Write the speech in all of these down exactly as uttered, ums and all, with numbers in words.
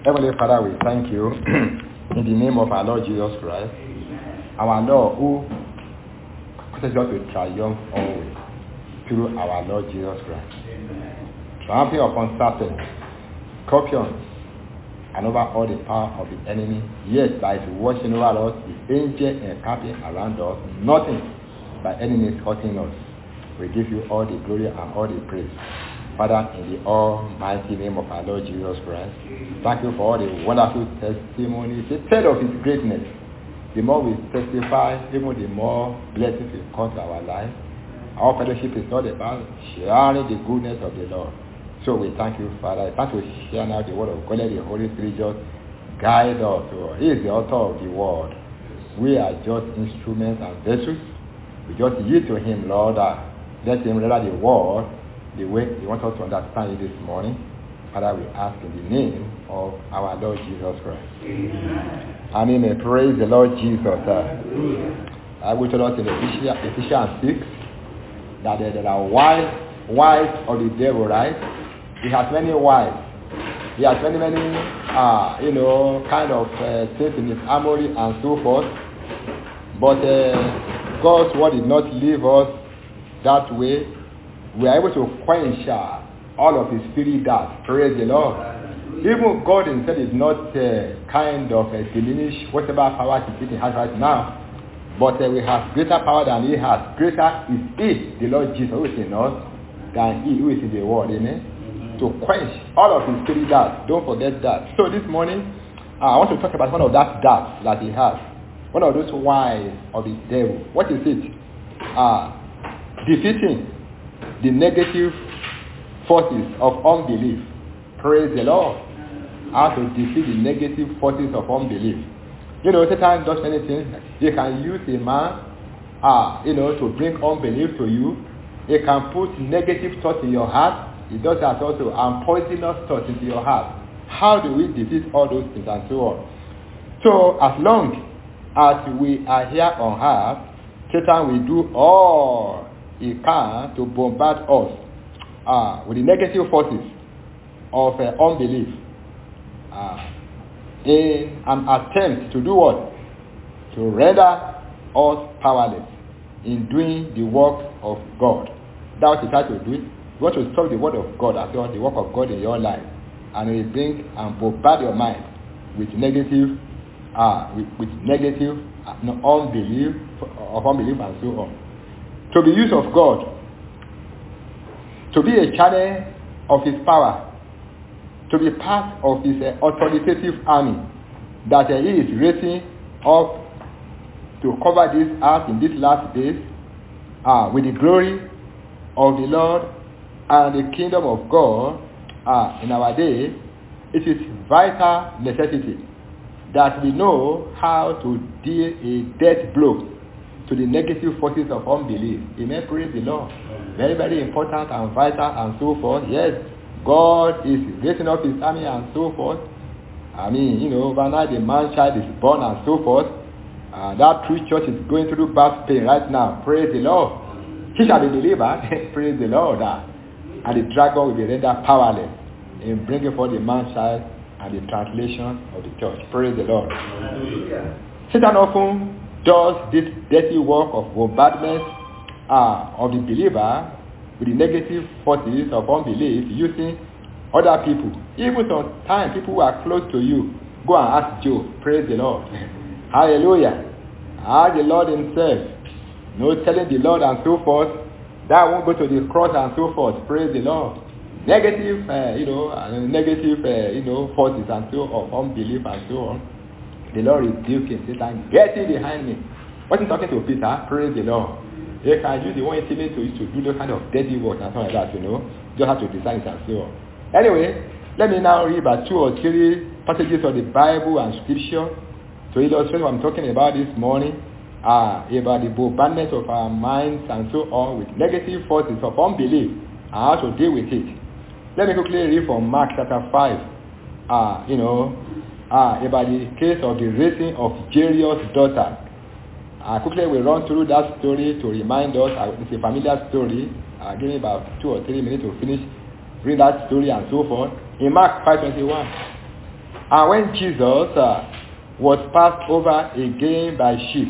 Heavenly Father, we thank you in the name of our Lord Jesus Christ, our Lord who causes us to triumph always through our Lord Jesus Christ. Triumphing upon Satan, scorpions, and over all the power of the enemy. Yes, by his watching over us, his angel encamping around us, nothing by enemies hurting us. We give you all the glory and all the praise. Father, in the almighty name of our Lord Jesus Christ, thank you for all the wonderful testimonies. The tale of his greatness. The more we testify, even the more blessings will come to our life. Our fellowship is not about sharing the goodness of the Lord. So we thank you, Father. Thank you for sharing out the word of God. Let the Holy Spirit just guide us. He is the author of the word. We are just instruments and vessels. We just yield to him, Lord. Let him render the word the way he wants us to understand it this morning. Father, we ask in the name of our Lord Jesus Christ. Amen. I mean, praise the Lord Jesus. Uh, I will tell us in Ephesians six that there, there are wives, wives of the devil, right? He has many wives. He has many, many, uh, you know, kind of uh, things in his armory and so forth. But uh, God's word did not leave us that way. We are able to quench uh, all of his spirit darts. Praise the Lord. Even God himself is not uh, kind of uh, diminish whatever power he has right now. But uh, we have greater power than he has. Greater is he, the Lord Jesus, who is in us, than he who is in the world. Amen. Mm-hmm. To quench all of his spirit darts. Don't forget that. So this morning, uh, I want to talk about one of that darts that he has. One of those wiles of the devil. What is it? Uh, defeating the negative forces of unbelief. Praise the Lord. How to defeat the negative forces of unbelief. You know, Satan does many things. He can use a man, uh, you know, to bring unbelief to you. He can put negative thoughts in your heart. He does that also, and poisonous thoughts into your heart. How do we defeat all those things and so on? So, as long as we are here on earth, Satan will do all he can to bombard us uh, with the negative forces of uh, unbelief uh, in an attempt to do what? To render us powerless in doing the work of God. That's what he tried to do. You want to stop the word of God as well, the work of God in your life, and it will bring and bombard your mind with negative, uh, with, with negative uh, unbelief, of unbelief and so on. To be used of God, to be a channel of his power, to be part of his uh, authoritative army that uh, he is raising up to cover this earth in these last days uh, with the glory of the Lord and the kingdom of God uh, in our day. It is vital necessity that we know how to deal a death blow to the negative forces of unbelief. Amen. Praise the Lord. Very, very important and vital and so forth. Yes, God is raising up his army and so forth. I mean, you know, overnight the man child is born and so forth. Uh, that true church is going through birth pain right now. Praise the Lord. He shall be delivered. Praise the Lord. Uh, and the dragon will be rendered powerless in bringing forth the man child and the translation of the church. Praise the Lord. Hallelujah. Satan often does this dirty work of bombardment uh, of the believer with the negative forces of unbelief using other people. Even sometimes people who are close to you. Go and ask Job. Praise the Lord. Hallelujah. Ask the Lord himself. No telling the Lord and so forth. That won't go to the cross and so forth. Praise the Lord. Negative, uh, you know, uh, negative, uh, you know, forces and so on, of unbelief and so on. The Lord rebuked him. Satan, get in behind me. Wasn't talking to Peter. Praise the Lord. He can use the one intimate to to do those kind of dirty work and something like that, you know. You just have to decide it and so on. Anyway, let me now read about two or three passages of the Bible and Scripture to illustrate what I'm talking about this morning. Uh, about the bombardment of our minds and so on with negative forces of unbelief and how to deal with it. Let me quickly read from Mark chapter five. Uh, you know, uh, about the case of the raising of Jairus' daughter. Uh, quickly we run through that story to remind us. Uh, it's a familiar story. Uh, give me about two or three minutes to finish read that story and so forth. In Mark five twenty-one, And when Jesus uh, was passed over again by ship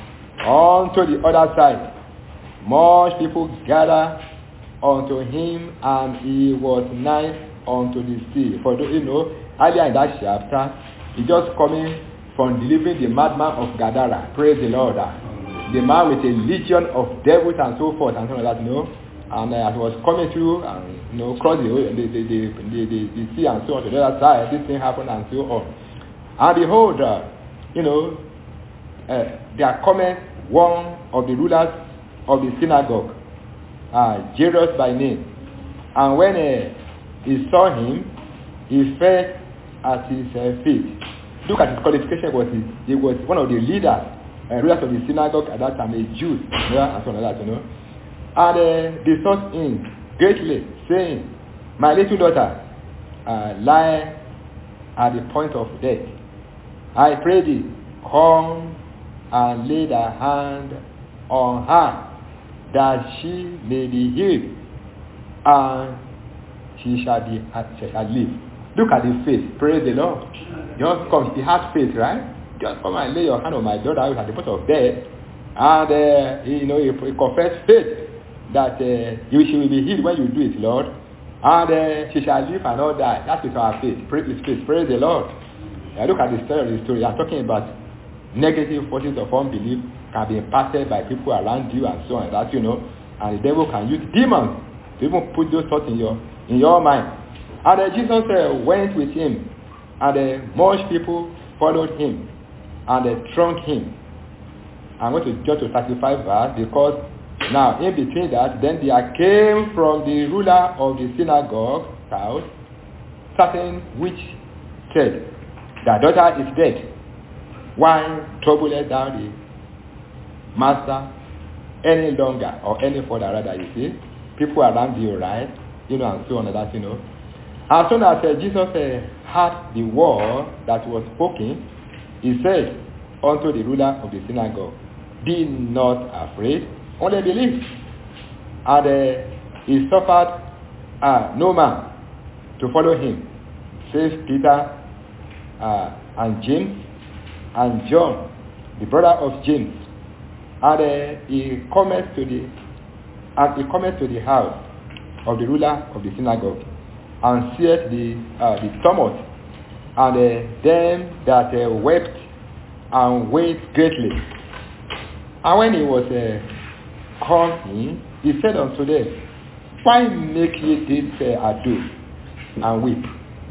unto the other side, much people gathered unto him, and he was nigh unto the sea. For those you know, earlier in that chapter, he just coming from delivering the madman of Gadara. Praise the Lord. The man with a legion of devils and so forth and so like that, you know. And uh, as he was coming through and you know, cross the, the, the, the, the, the, the sea and so on to the other side, this thing happened and so on. And behold, uh, you know, uh, there cometh one of the rulers of the synagogue, uh, Jairus by name. And when uh, he saw him, he fell at his uh, feet. Look at his qualification. Was he, he was one of the leaders, uh, rulers of the synagogue at that time, a Jew, yeah, and so on like that, you know. And uh, they sought him greatly, saying, my little daughter uh, lie at the point of death. I pray thee, come and lay thy hand on her, that she may be healed, and she shall be she shall live. Look at the faith. Praise the Lord. Just come. He has faith, right? Just come and lay your hand on my daughter who is at the point of death, and uh, you know, you, you confess faith that uh, you, she will be healed when you do it, Lord, and uh, she shall live and not die. That is our faith. Praise His faith. Praise the Lord. Now look at the story of the story. I'm talking about negative forces of unbelief can be impacted by people around you and so on. That you know, and the devil can use demons to even put those thoughts in your in your mind. And uh, Jesus uh, went with him, and uh, much people followed him, and they uh, thronged him. I'm going to jump to thirty-five verse, because now in between that, then there came from the ruler of the synagogue house certain which said, thy daughter is dead. Why troublest thou the master any longer, or any further rather, you see? People around you, right? You know, and so on and that, you know. As soon as uh, Jesus uh, heard the word that was spoken, he said unto the ruler of the synagogue, be not afraid, only believe. And uh, he suffered uh, no man to follow him, save Peter uh, and James and John, the brother of James. And uh, he cometh to the and he cometh to the house of the ruler of the synagogue, and seeth the uh, the tumult, and uh, them that uh, wept and wailed greatly. And when he was uh, come in, he said unto them, why make ye this uh, ado and weep?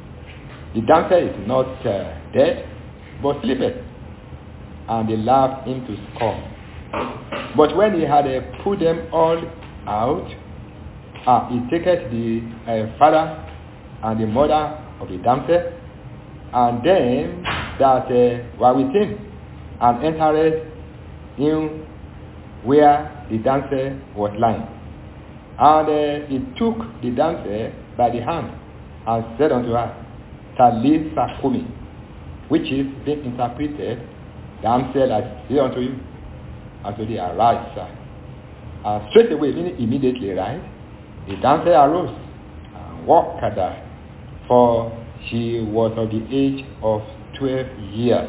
The damsel is not uh, dead, but sleepeth. And they laughed him to scorn. But when he had uh, put them all out, uh, he taketh the uh, father and the mother of the damsel, and them that uh, were with him, and entered in where the damsel was lying. And uh, he took the damsel by the hand, and said unto her, Talitha cumi, which is being interpreted, damsel, I say unto you, unto thee arise, sir. And straight away, meaning immediately, right? The damsel arose and walked her, for she was of the age of twelve years.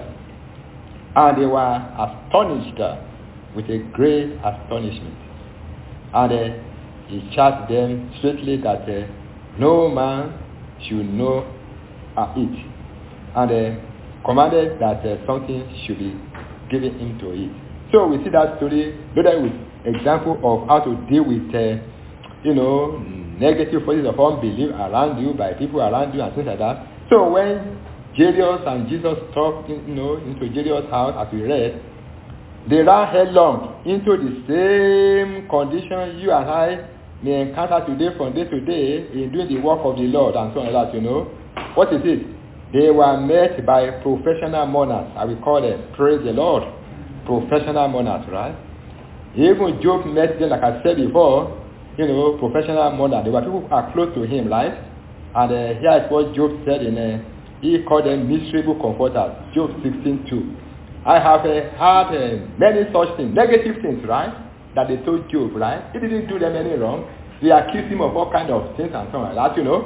And they were astonished with a great astonishment. And uh, he charged them straightly that uh, no man should know uh, it, and uh, commanded that uh, something should be given him to eat. So we see that story loaded with example of how to deal with, uh, you know, negative forces of unbelief around you, by people around you, and things like that. So when Jairus and Jesus talked, in, you know, into Jairus' house, as we read, they ran headlong into the same condition you and I may encounter today, from day to day, in doing the work of the Lord, and so on like that, you know. What is it? They were met by professional mourners. I will call them, praise the Lord, professional mourners, right? Even Job met them, like I said before, you know, professional mourners. They were people who are close to him, right? And uh, here is what Job said in, uh, he called them miserable comforters, Job sixteen two. I have uh, heard uh, many such things, negative things, right, that they told Job, right? He didn't do them any wrong. They accused him of all kinds of things and so on like that, you know.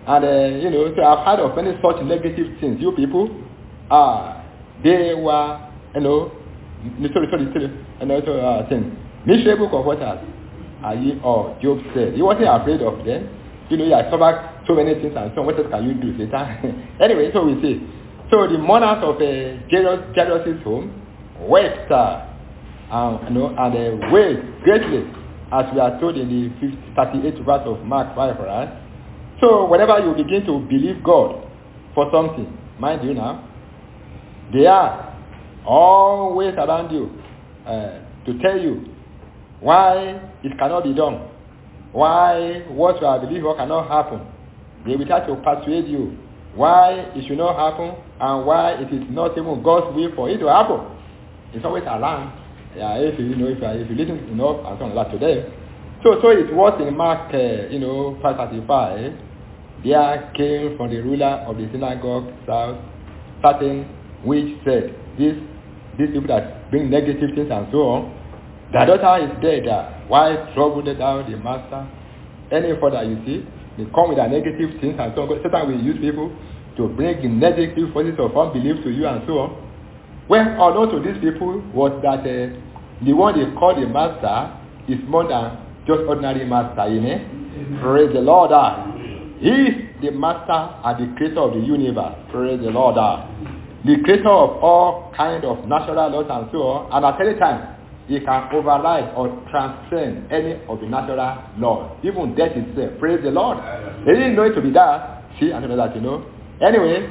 And, uh, you know, so I've heard of many such negative things. You people, uh, they were, you know, sorry, sorry, sorry, and also uh, things. Miserable comforters are ye all, Job said. He wasn't afraid of them. You know, he has suffered so many things and so on. What else can you do later? Anyway, so we see. So the mourners of uh, Jairus' home wept, uh, um, you know, and uh, wailed greatly, as we are told in the thirty-eighth verse of Mark five, right? So whenever you begin to believe God for something, mind you now, they are always around you uh, to tell you why it cannot be done, why what you have believed cannot happen. They will try to persuade you why it should not happen and why it is not even God's will for it to happen. It's always around. Yeah, if you, you know, if you, if you listen enough and so on like that today. So, so it was in Mark, uh, you know, five thirty-five. There came from the ruler of the synagogue south certain which said, "This, these people that bring negative things and so on, their daughter is dead. Uh, why trouble thou the master any further?" You see, they come with their negative things and so on. Satan will use people to bring in negative forces of unbelief to you and so on. Well, unknown to these people was that uh, the one they call the master is more than just ordinary master, you know? Mm-hmm. Praise the Lord. Uh. He is the master and the creator of the universe. Praise the Lord. Uh. The creator of all kind of natural laws and so on. And at any time, he can override or transcend any of the natural laws. Even death itself. Praise the Lord. They didn't know it to be that. See, I know that, you know. Anyway,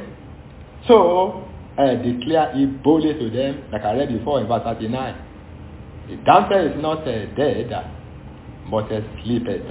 so uh, declare it boldly to them, like I read before in verse thirty-nine. The damsel is not uh, dead, but uh, sleepeth.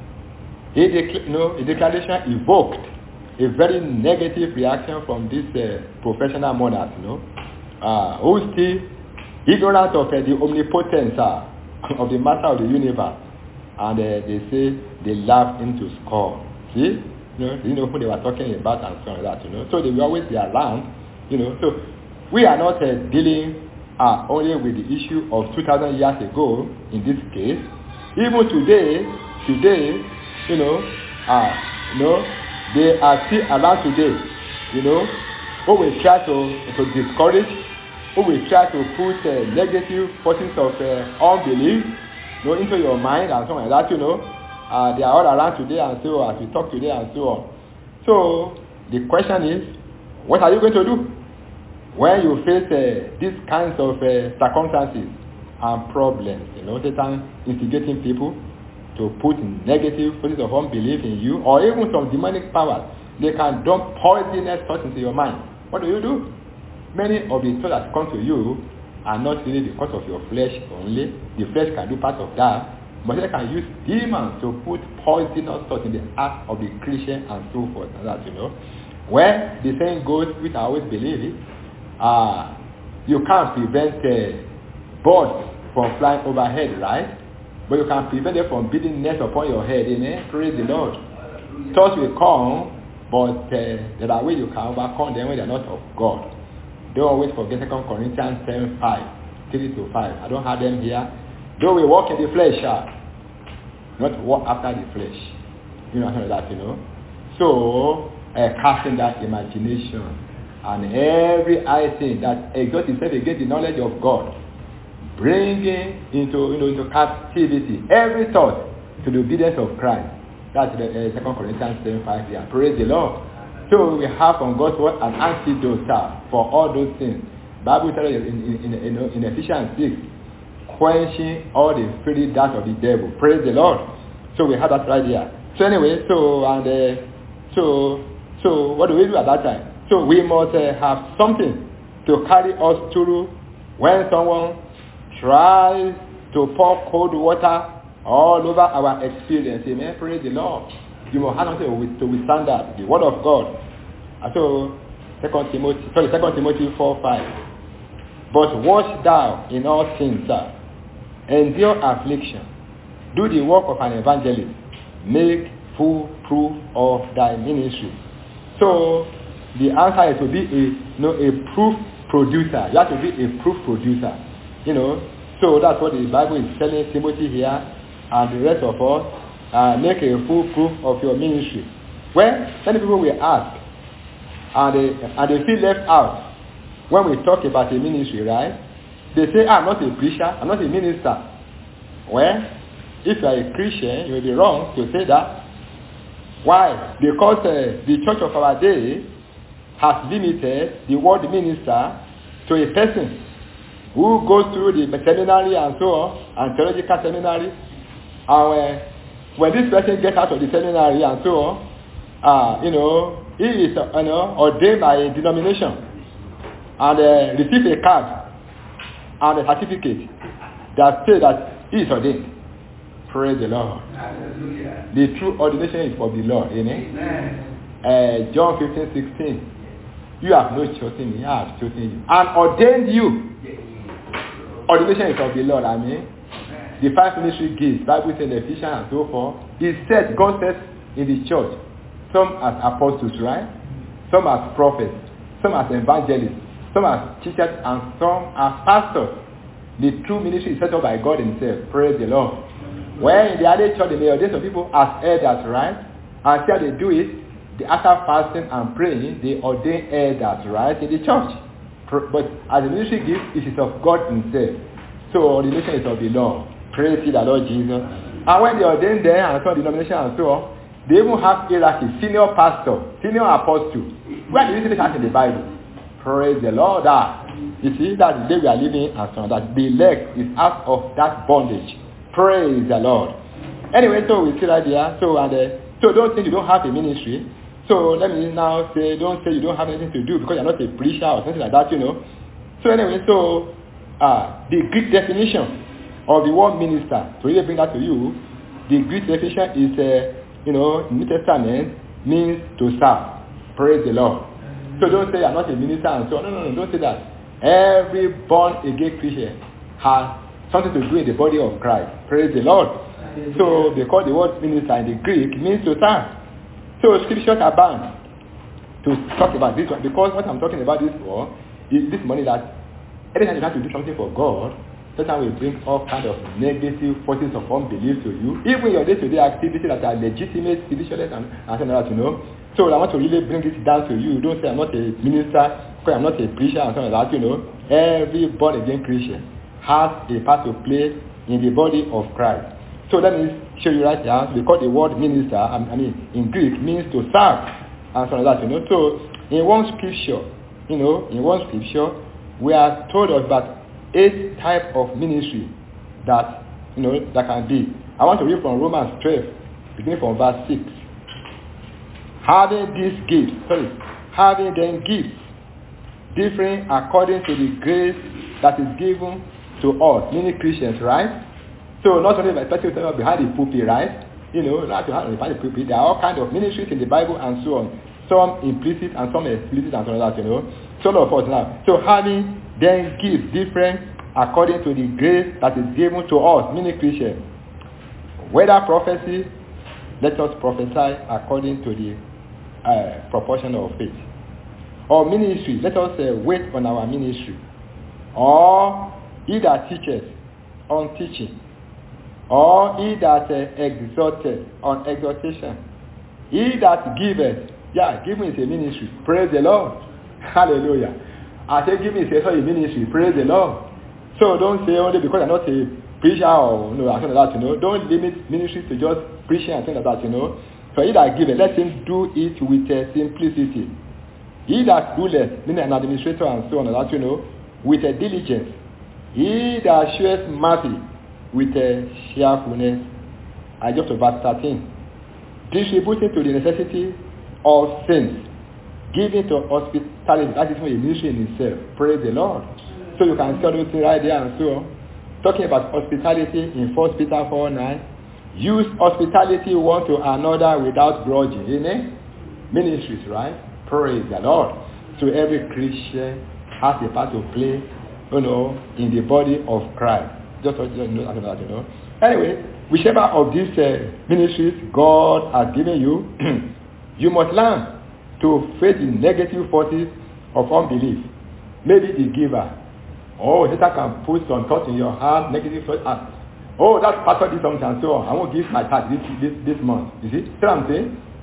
A decla- you know, a declaration evoked a very negative reaction from these uh, professional mourners, you know, uh, who still ignorant of uh, the omnipotence uh, of the master of the universe, and uh, they say they laugh into scorn. See, you know, you know who they were talking about and so on like that, you know. So they will always be around, you know. So we are not uh, dealing uh, only with the issue of two thousand years ago in this case. Even today, today, you know, uh, you know, they are still around today, you know, who will try to, to discourage, who will try to put uh, negative forces of uh, unbelief, you know, into your mind and so on like that, you know. Uh, they are all around today and so as we talk today and so on. So the question is, what are you going to do when you face uh, these kinds of uh, circumstances and problems? You know, Satan instigating people to put negative forces of unbelief in you, or even some demonic powers. They can dump poisonous thoughts into your mind. What do you do? Many of the thoughts that come to you are not really because of your flesh only. The flesh can do part of that, but they can use demons to put poisonous thoughts in the heart of the Christian and so forth. And that, you know. When the saying goes, which I always believe it, uh, you can't prevent uh, birds from flying overhead, right? But you can prevent them from building nests upon your head. Amen. Praise the Lord. Thoughts will come, but uh, there are ways you can overcome them when they are not of God. Don't always forget Second Corinthians ten five, three to five. I don't have them here. Though we walk in the flesh, uh, not walk after the flesh. You know that, you know. So, uh, casting that imagination and every high thing that exalts itself against the knowledge of God, bringing into, you know, into captivity every thought to the obedience of Christ. That's the uh, Second Corinthians ten five here. Praise the Lord. So we have from God's word an antidote for all those things. Bible tells us in, in, in, in Ephesians six, quenching all the fiery darts of the devil. Praise the Lord. So we have that right here. So anyway, so and uh, so so what do we do at that time? So we must uh, have something to carry us through when someone tries to pour cold water all over our experience. Amen. Praise the Lord. You must have something to withstand that. The word of God. And so Second Timothy, sorry, Second Timothy four five. But watch thou in all things, sir. Endure affliction. Do the work of an evangelist. Make full proof of thy ministry. So the answer is to be a, you know, a proof producer. You have to be a proof producer. You know. So that's what the Bible is telling Timothy here and the rest of us. Uh, make a full proof of your ministry. Well, many people will ask, and they, and they feel left out when we talk about a ministry, right? They say, I'm not a preacher, I'm not a minister. Well, if you are a Christian, you will be wrong to say that. Why? Because uh, the church of our day has limited the word minister to a person who goes through the seminary and so on, and theological seminary. And uh, when this person gets out of the seminary and so on, uh, you know, he is uh, you know, ordained by a denomination and uh, receive a card and a certificate that says that he is ordained. Praise the Lord. Hallelujah. The true ordination is for the Lord. Amen. Amen. Uh, John fifteen sixteen. You have not chosen me, I have chosen you. And ordained you. Ordination is of the Lord. I mean, the five ministry gifts, Bible says, Ephesians and so forth. He said, God says in the church, some as apostles, right? Some as prophets, some as evangelists, some as teachers, and some as pastors. The true ministry is set up by God himself. Praise the Lord. Well, in the early church, they may ordain some people as elders, right? And how they do it, they, after fasting and praying, they ordain elders, right, in the church. But as a ministry gift, it is of God himself. So ordination is of the Lord. Praise the Lord Jesus. And when they ordain them and some denomination and so on, they even have hierarchy, senior pastor, senior apostle. Where do you see this in the Bible? Praise the Lord. Ah, you see that the day we are living and so on, that the elect is out of that bondage. Praise the Lord. Anyway, so we see right there. So and uh, so don't think you don't have a ministry. So let me now say, don't say you don't have anything to do because you're not a preacher or something like that, you know. So anyway, so uh, the Greek definition of the word minister, to really bring that to you, the Greek definition is, uh, you know, in the New Testament means to serve. Praise the Lord. So don't say I'm not a minister and so on. No, no, no, don't say that. Every born again Christian has something to do in the body of Christ. Praise the Lord. So because the word minister in the Greek means to serve. So scriptures are bound to talk about this one because what I'm talking about this for is this morning that anytime you have to do something for God, Satan will bring all kind of negative forces of unbelief to you, even your day-to-day activities that are legitimate, spiritualist and and that, you know. So I want to really bring this down to you. Don't say I'm not a minister, because I'm not a preacher and something like that, you know. Every born again Christian has a part to play in the body of Christ. So let me show you right here, because the word minister, I mean, in Greek, means to serve, and so like that, you know. So, in one scripture, you know, in one scripture, we are told about eight types of ministry that, you know, that can be. I want to read from Romans twelve, beginning from verse six. Having these gifts, sorry, having then gifts, differing according to the grace that is given to us, many Christians, right? So not only by people behind the pulpit, right? You know, not behind the pulpit. There are all kinds of ministries in the Bible and so on. Some implicit and some explicit and so on, that, you know. So all of us now. So having then gifts different according to the grace that is given to us, many Christians. Whether prophecy, let us prophesy according to the uh, proportion of faith. Or ministry, let us uh, wait on our ministry. Or he that teaches on teaching. Or he that uh, exhorted on exhortation. He that giveth, yeah, giving is a ministry. Praise the Lord. Hallelujah. I say giving is also a ministry. Praise the Lord. So don't say only because I'm not a preacher or you know, something like that, you know. Don't limit ministry to just preaching and things like that, you know. So he that giveth, let him do it with uh, simplicity. He that ruleth, meaning an administrator and so on and that, you know, with a diligence. He that showeth mercy with a cheerfulness. I just to verse thirteen. Distributing to the necessity of saints. Giving to hospitality. That is a ministry in itself. Praise the Lord. So you can see all those things right there and so on. Talking about hospitality in First Peter four nine. Use hospitality one to another without grudging. Amen? Ministries, right? Praise the Lord. So every Christian has a part to play, you know, in the body of Christ. Just so you know, you know. Anyway, whichever of these uh, ministries God has given you, you must learn to face the negative forces of unbelief. Maybe the giver. Oh, Satan can put some thoughts in your heart, negative thoughts. Ah, oh, that pastor did something and so on. I won't give my tithe this, this, this month. You see? See what I'm saying?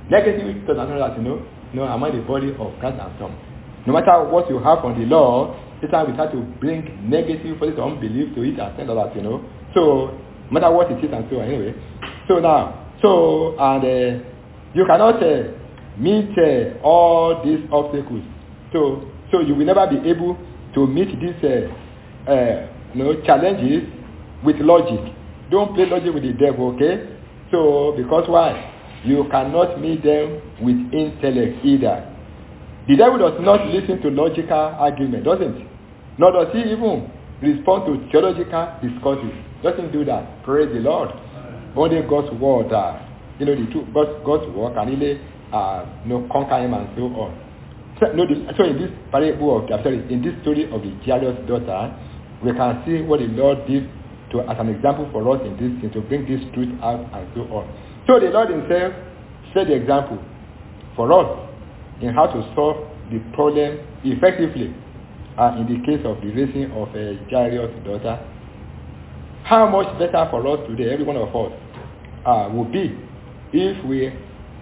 Negative thoughts and all that, you know, you know, am I the body of Christ and some. No matter what you have from the law, Satan will try to bring negative forces of unbelief to it and send all that, you know. So, no matter what it is and so on, anyway. So now, so, and uh, you cannot uh, meet uh, all these obstacles. So, so you will never be able to meet these uh, uh, you know, challenges with logic. Don't play logic with the devil, okay? So, because why? You cannot meet them with intellect either. The devil does not listen to logical argument, doesn't he? Nor does he even respond to theological discourses. Doesn't do that. Praise the Lord. Only God's word, uh, you know, the two, God's, God's word can really uh, you know, conquer him and so on. So, no, the, so in this parable of, sorry, in this story of the Jairus' daughter, we can see what the Lord did to, as an example for us in this thing, to bring this truth out and so on. So the Lord himself set the example for us in how to solve the problem effectively uh, in the case of the raising of a Jairus' daughter. How much better for us today, every one of us, uh, would be if we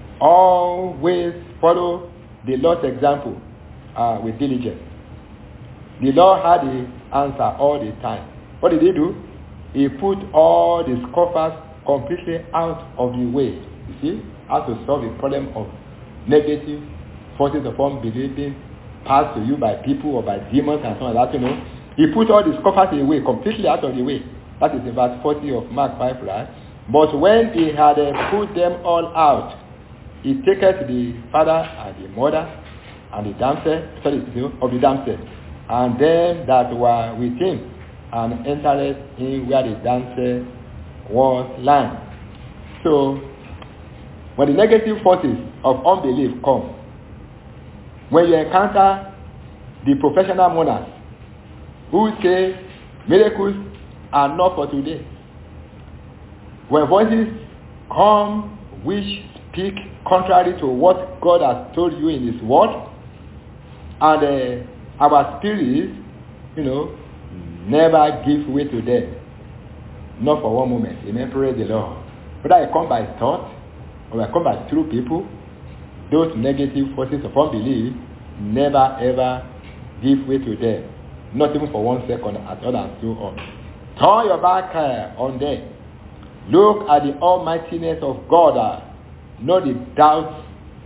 always follow the Lord's example uh, with diligence. The Lord had the answer all the time. What did he do? He put all the scoffers completely out of the way. You see, how to solve the problem of negative forces of unbelieving passed to you by people or by demons and so on like that, you know. He put all the scoffers away, completely out of the way. That is in verse forty of Mark five, right? But when he had uh, put them all out, he taketh the father and the mother and the damsel, sorry, of the damsel, and them that were with him, and entered in where the damsel was lying. So, when the negative forces of unbelief come, when you encounter the professional mourners who say miracles are not for today, when voices come which speak contrary to what God has told you in his word, and uh, our spirits, you know, never give way to them. Not for one moment. Amen. Praise the Lord. Whether I come by thought or I come by through people, those negative forces of unbelief never ever give way to them. Not even for one second at all and so on. Turn your back uh, on them. Look at the almightiness of God, uh, not the doubts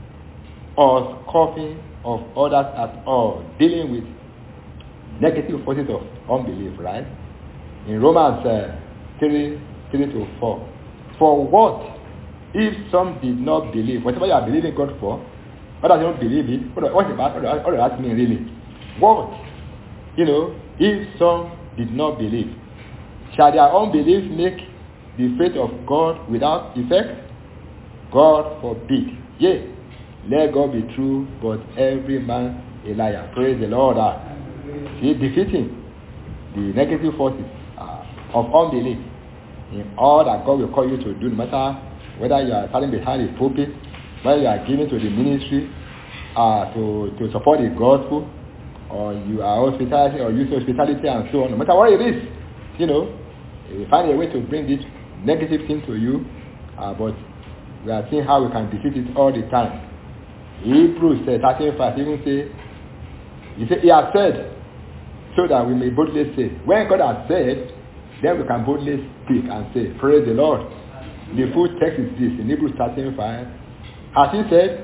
or scoffing of others at all. Dealing with negative forces of unbelief, right? In Romans uh, three, three to four. For what if some did not believe? Whatever you are believing God for, what does you don't believe it? What, what about what does that mean really? What? You know, if some did not believe, shall their unbelief make the faith of God without effect? God forbid. Yea, let God be true, but every man a liar. Praise the Lord. Uh, see, defeating the negative forces uh, of unbelief in all that God will call you to do, no matter whether you are standing behind the pulpit, whether you are giving to the ministry uh, to, to support the gospel, or you are hospitality or use hospitality and so on, no matter what it is, you know, you find a way to bring this negative thing to you, uh, but we are seeing how we can defeat it all the time. Hebrews thirteen five even say, he said, he has said, so that we may boldly say. When God has said, then we can boldly speak and say, praise the Lord. The full text is this, in Hebrews thirteen five. As he said,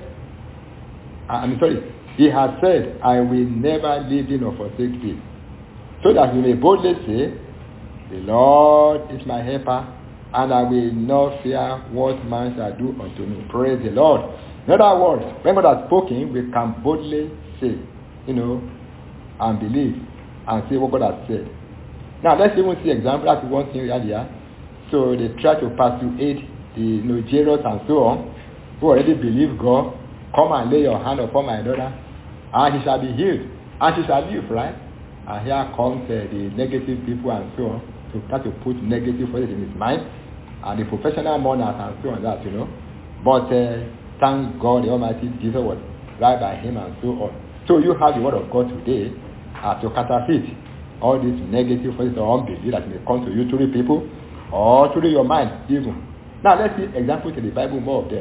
I'm sorry, he has said, I will never leave thee nor forsake thee. So that we may boldly say, the Lord is my helper, and I will not fear what man shall do unto me. Praise the Lord. In other words, when God has spoken, we can boldly say, you know, and believe, and say what God has said. Now, let's even see example. That's one thing earlier. So they try to persuade the you know, Jairus and so on, who already believe God. Come and lay your hand upon my daughter, and he shall be healed, and she shall live, right? And here comes uh, the negative people and so on, to try to put negative forces in his mind, and the professional mourners and so on that, you know. But uh, thank God the Almighty, Jesus was right by him and so on. So you have the word of God today uh, to counterfeit all these negative forces of unbelief that may come to you through people or through your mind even. Now let's see examples in the Bible, more of them.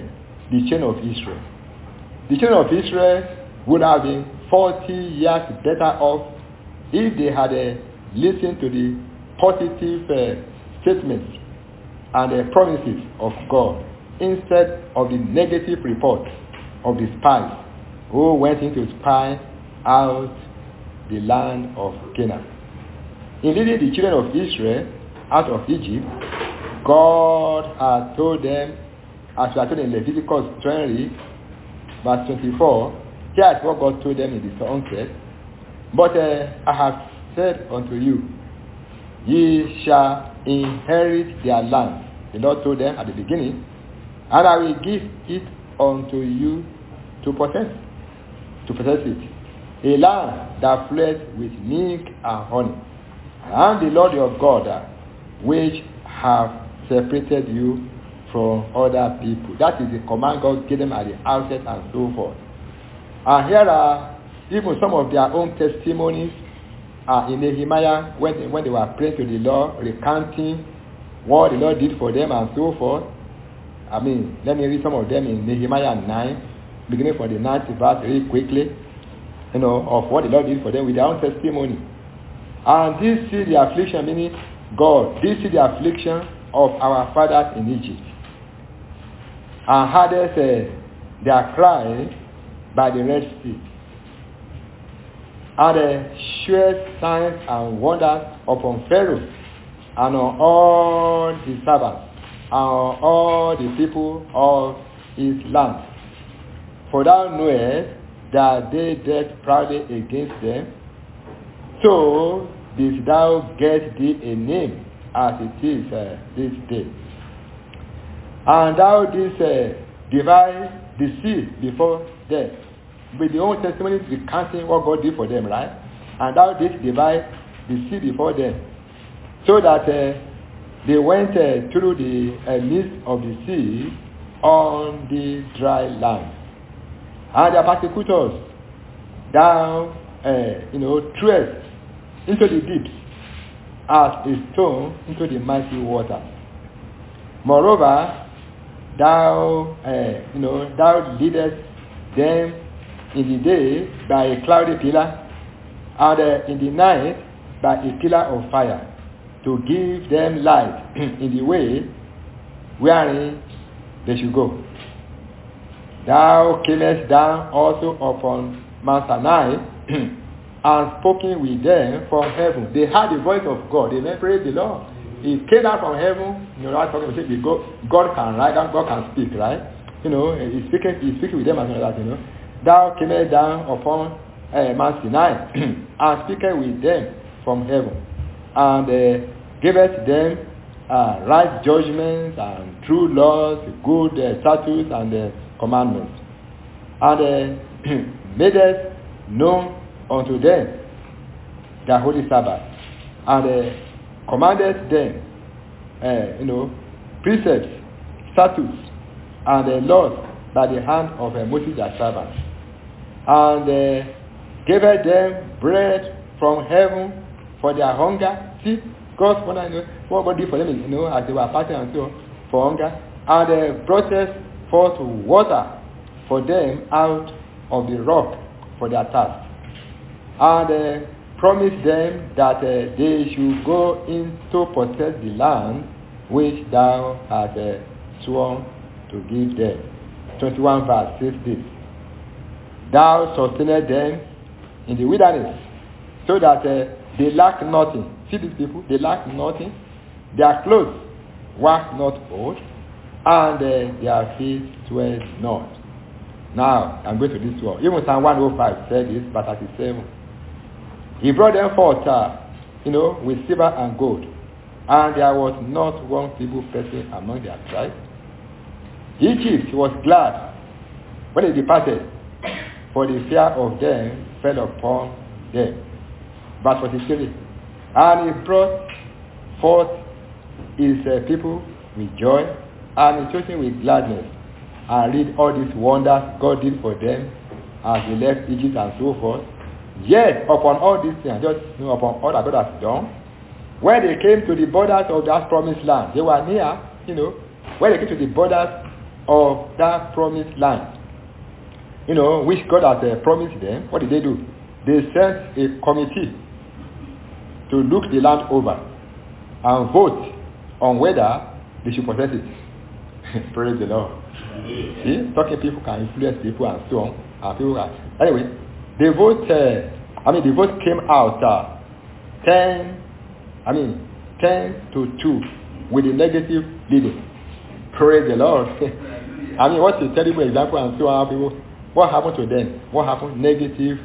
the children of Israel. The children of Israel would have been forty years better off if they had uh, listened to the positive uh, statements and the uh, promises of God instead of the negative report of the spies who went in to spy out the land of Canaan. In leading the children of Israel out of Egypt, God had told them, as we are told in Leviticus twenty, verse twenty-four, here is what God told them in the onset. But uh, I have said unto you, ye shall inherit their land. The Lord told them at the beginning, and I will give it unto you to possess, to possess it. A land that floweth with milk and honey. I am the Lord your God, uh, which have separated you from other people. That is the command God gave them at the outset and so forth. And here are even some of their own testimonies uh, in Nehemiah when they, when they were praying to the Lord, recounting what the Lord did for them and so forth. I mean, let me read some of them in Nehemiah nine, beginning from the ninth verse very quickly, you know, of what the Lord did for them with their own testimony. And this is the affliction, meaning God, this is the affliction of our fathers in Egypt. And hardest uh, their cry by the Red Sea. And uh, showed signs and wonders upon Pharaoh and on all his servants and on all the people of his land. For thou knowest that they dealt proudly against them, so didst thou get thee a name as it is uh, this day. And thou didst uh, divide the sea before them, with the old testimony recounting what God did for them, right? And thou didst divide the sea before them, so that uh, they went uh, through the uh, midst of the sea on the dry land. And their persecutors thou, uh, you know, thrust into the deeps as a stone into the mighty water. Moreover, thou, uh, you know, thou leadest them in the day by a cloudy pillar, and uh, in the night by a pillar of fire, to give them light in the way wherein they should go. Thou camest down also upon Mount Sinai and spoken with them from heaven. They heard the voice of God. They may praise the Lord. He came down from heaven. You know, I talking about God can write, God can speak, right? You know, he's speaking, he's speaking with them as well as that, you know. Thou camest down upon uh, Mount Sinai and speakest with them from heaven, and uh, giveth them uh, right judgments and true laws, good uh, statutes and uh, commandments, and uh, madest known unto them the holy Sabbath, and uh, commanded them, uh, you know, precepts, statutes, and uh, laws by the hand of uh, Moses their servant, and uh, giveth them bread from heaven for their hunger. See, God's what I know, what God did for them, you know, as they were fasting and so on, for hunger, and uh, brought forth water for them out of the rock for their thirst, and uh, promised them that uh, they should go in to possess the land which thou hast uh, sworn to give them. twenty-one verse says this: Thou sustained them in the wilderness, so that uh, they lack nothing. See these people, they lack nothing. Their clothes wax not old, and uh, their feet swell not. Now, I'm going to this one. Even Psalm one oh five said this, verse thirty-seven. He brought them forth, uh, you know, with silver and gold, and there was not one feeble person among their tribes. Egypt was glad when they departed, for the fear of them fell upon them. Verse forty-three. And he brought forth his uh, people with joy, and his children with gladness, and read all these wonders God did for them as they left Egypt and so forth. Yet upon all these things, just you know, upon all that God has done, when they came to the borders of that promised land, they were near, you know, when they came to the borders of that promised land, you know, which God has uh, promised them, what did they do? They sent a committee to look the land over and vote on whether they should possess it. Praise the Lord. See, talking people can influence people and so on. And people can, anyway, the vote, uh, I mean, the vote came out uh, ten, I mean, ten to two with a negative leading. Praise the Lord. I mean, what's a terrible example and so on, people. What happened to them? What happened? Negative,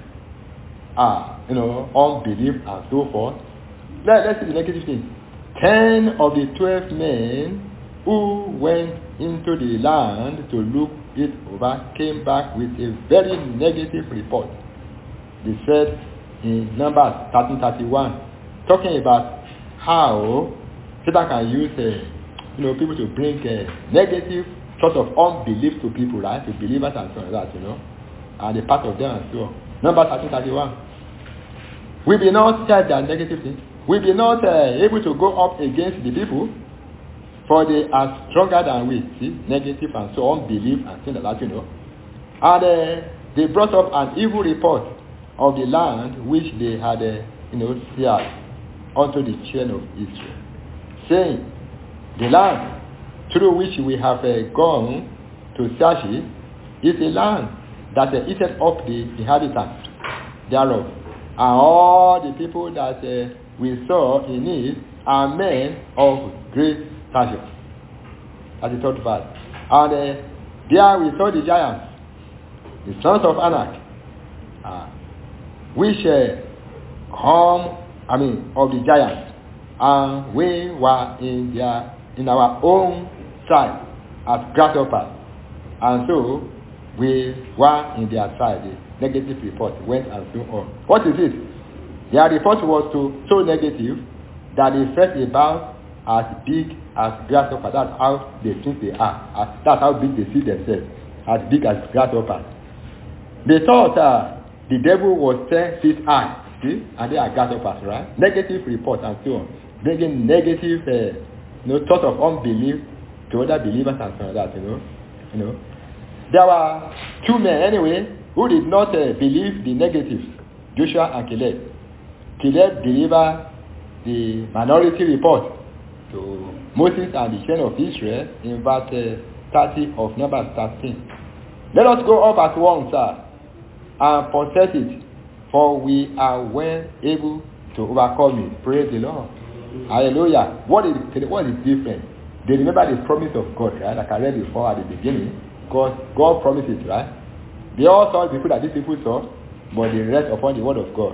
uh, you know, unbelief and so forth. Let, let's see the negative thing. Ten of the twelve men who went into the land to look it over came back with a very negative report. They said in Numbers thirteen thirty-one, talking about how Satan can use, uh, you know, people to bring uh, negative sort of unbelief to people, right? To believers and so on like that, you know, and the part of them and so on. Numbers thirteen thirty-one. We be not said that negative thing. We be not uh, able to go up against the people, for they are stronger than we. See, negative and so on, unbelief and things like that, you know. And uh, they brought up an evil report of the land which they had, uh, you know, seared unto the children of Israel, saying, the land through which we have uh, gone to search it is a land that uh, eateth up the inhabitants thereof, and all the people that uh, we saw in it are men of great stature. That's the third verse. And uh, there we saw the giants, the sons of Anak, uh, which uh, come, I mean, of the giants, and we were in their in our own sight as grasshoppers, and so we were in their sight. The negative report went and so on. What is it? Their report was to so negative that they felt about as big as grasshoppers. That's how they think they are. That's how big they see themselves, as big as grasshoppers. They thought uh, the devil was ten feet high, see, and they are grasshoppers, right? Negative report and so on, bringing negative, uh, you know, thought of unbelief to other believers and so on that, you know, you know. There were two men anyway who did not uh, believe the negatives, Joshua and Caleb. Caleb delivered the minority report to Moses and the children of Israel in verse uh, thirty of Numbers thirteen. Let us go up at once, sir, and possess it, for we are well able to overcome it. Praise the Lord. Hallelujah. What is what is different? They remember the promise of God, right? Like I read before at the beginning. God, God promised it, right? They all saw the people that these people saw, but they rest upon the word of God.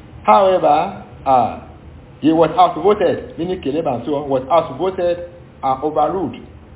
However, uh, he was outvoted, meaning Caleb and so on, was outvoted and overruled.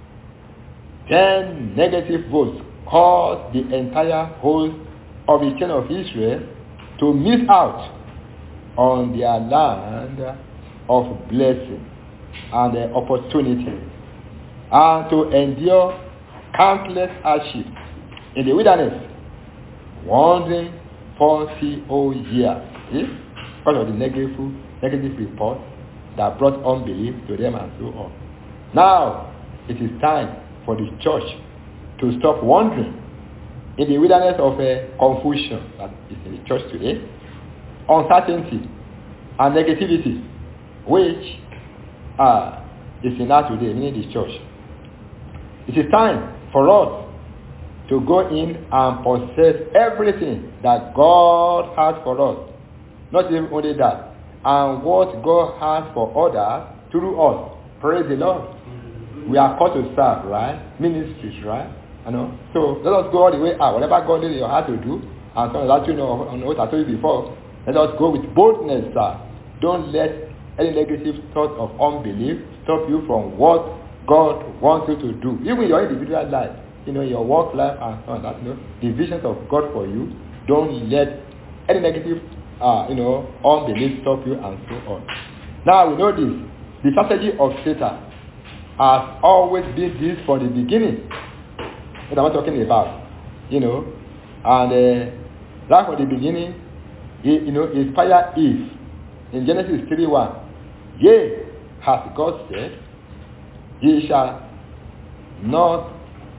Ten negative votes caused the entire host of the children of Israel to miss out on their land of blessing and the opportunity, and to endure countless hardships in the wilderness, wandering forty whole years, see, because of the negative, negative report that brought unbelief to them and so on. Now, it is time for the church to stop wandering in the wilderness of a confusion that is in the church today, uncertainty and negativity, which uh, is in us today, meaning the church. It is time for us to go in and possess everything that God has for us. Not even only that, and what God has for others through us. Praise the Lord. We are called to serve, right? Ministries, right? You know? So let us go all the way out. Whatever God did in your heart to do, and so that you know, on what I told you before, let us go with boldness, sir. Don't let any negative thought of unbelief stop you from what God wants you to do. Even your individual life, you know, your work life and so on, that, you know, the visions of God for you, don't let any negative, uh, you know, unbelief stop you and so on. Now we know this. The strategy of Satan has always been this from the beginning. What am I talking about? You know, and uh, right from the beginning, he, you know, inspired Eve in Genesis three one. Yea, has God said, ye shall not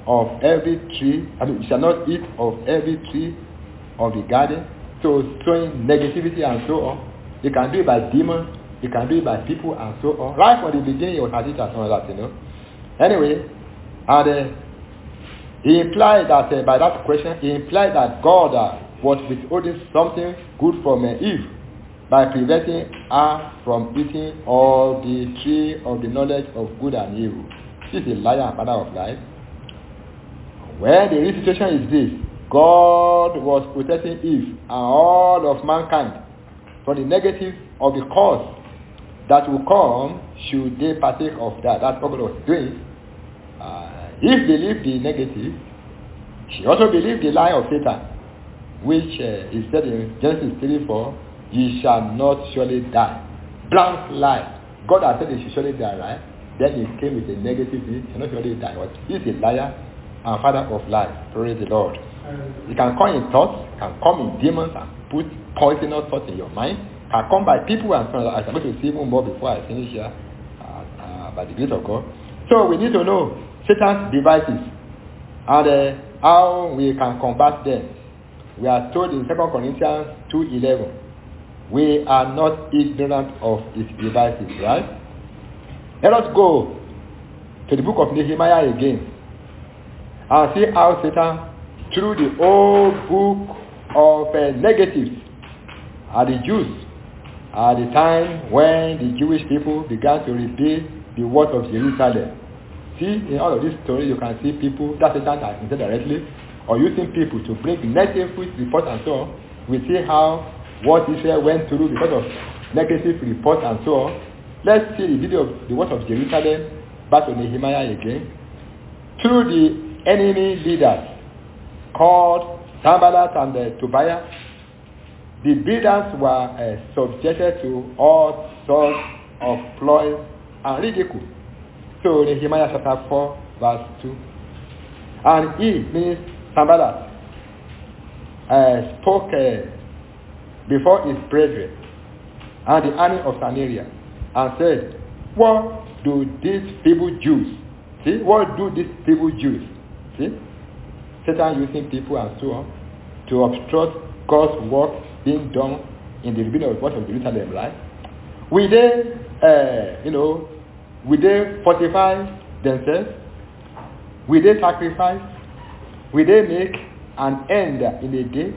of every tree, I mean, you shall not eat of every tree of the garden. So showing negativity and so on. You can do it by demons, you can do it by people and so on. Right from the beginning, it was as it and all that, you know. Anyway, and uh, he implied that, uh, by that question, he implied that God uh, was withholding something good from uh, Eve by preventing her from eating all the tree of the knowledge of good and evil. She is a liar and father of lies. Well, the real situation is this. God was protecting Eve and all of mankind from the negative of the cause that will come should they partake of that. That's what God was doing. Uh, Eve believed the negative. She also believed the lie of Satan, which uh, is said in Genesis three four, ye shall not surely die. Blank lie. God had said they should surely die, right? Then he came with a negative, you shall not surely die. But he's a liar and father of lies. Praise the Lord. It can come in thoughts, can come in demons and put poisonous thoughts in your mind, can come by people and so on. I'm going to see even more before I finish here, uh, uh, by the grace of God. So we need to know Satan's devices and uh, how we can combat them. We are told in Second Corinthians two eleven, we are not ignorant of his devices, right? Let us go to the book of Nehemiah again and see how Satan, through the old book of uh, negatives, are the Jews at the time when the Jewish people began to rebuild the walls of Jerusalem. See, in all of this story, you can see people that Satan has instead directly or using people to bring negative reports and so on. We see how what Israel went through because of negative reports and so on. Let's see the video of the walls of Jerusalem back to Nehemiah again. Through the enemy leaders called Sanballat and uh, Tobiah, the builders were uh, subjected to all sorts of ploys and ridicule. So Nehemiah chapter four verse two. And he, means Sanballat, uh, spoke uh, before his brethren and the army of Samaria and said, what do these feeble Jews, see, what do these feeble Jews, see, Satan using people and so on to obstruct God's work being done in the rebuilding of the walls of Jerusalem, right? Will they, uh, you know, will they fortify themselves? Will they sacrifice? Will they make an end in a day?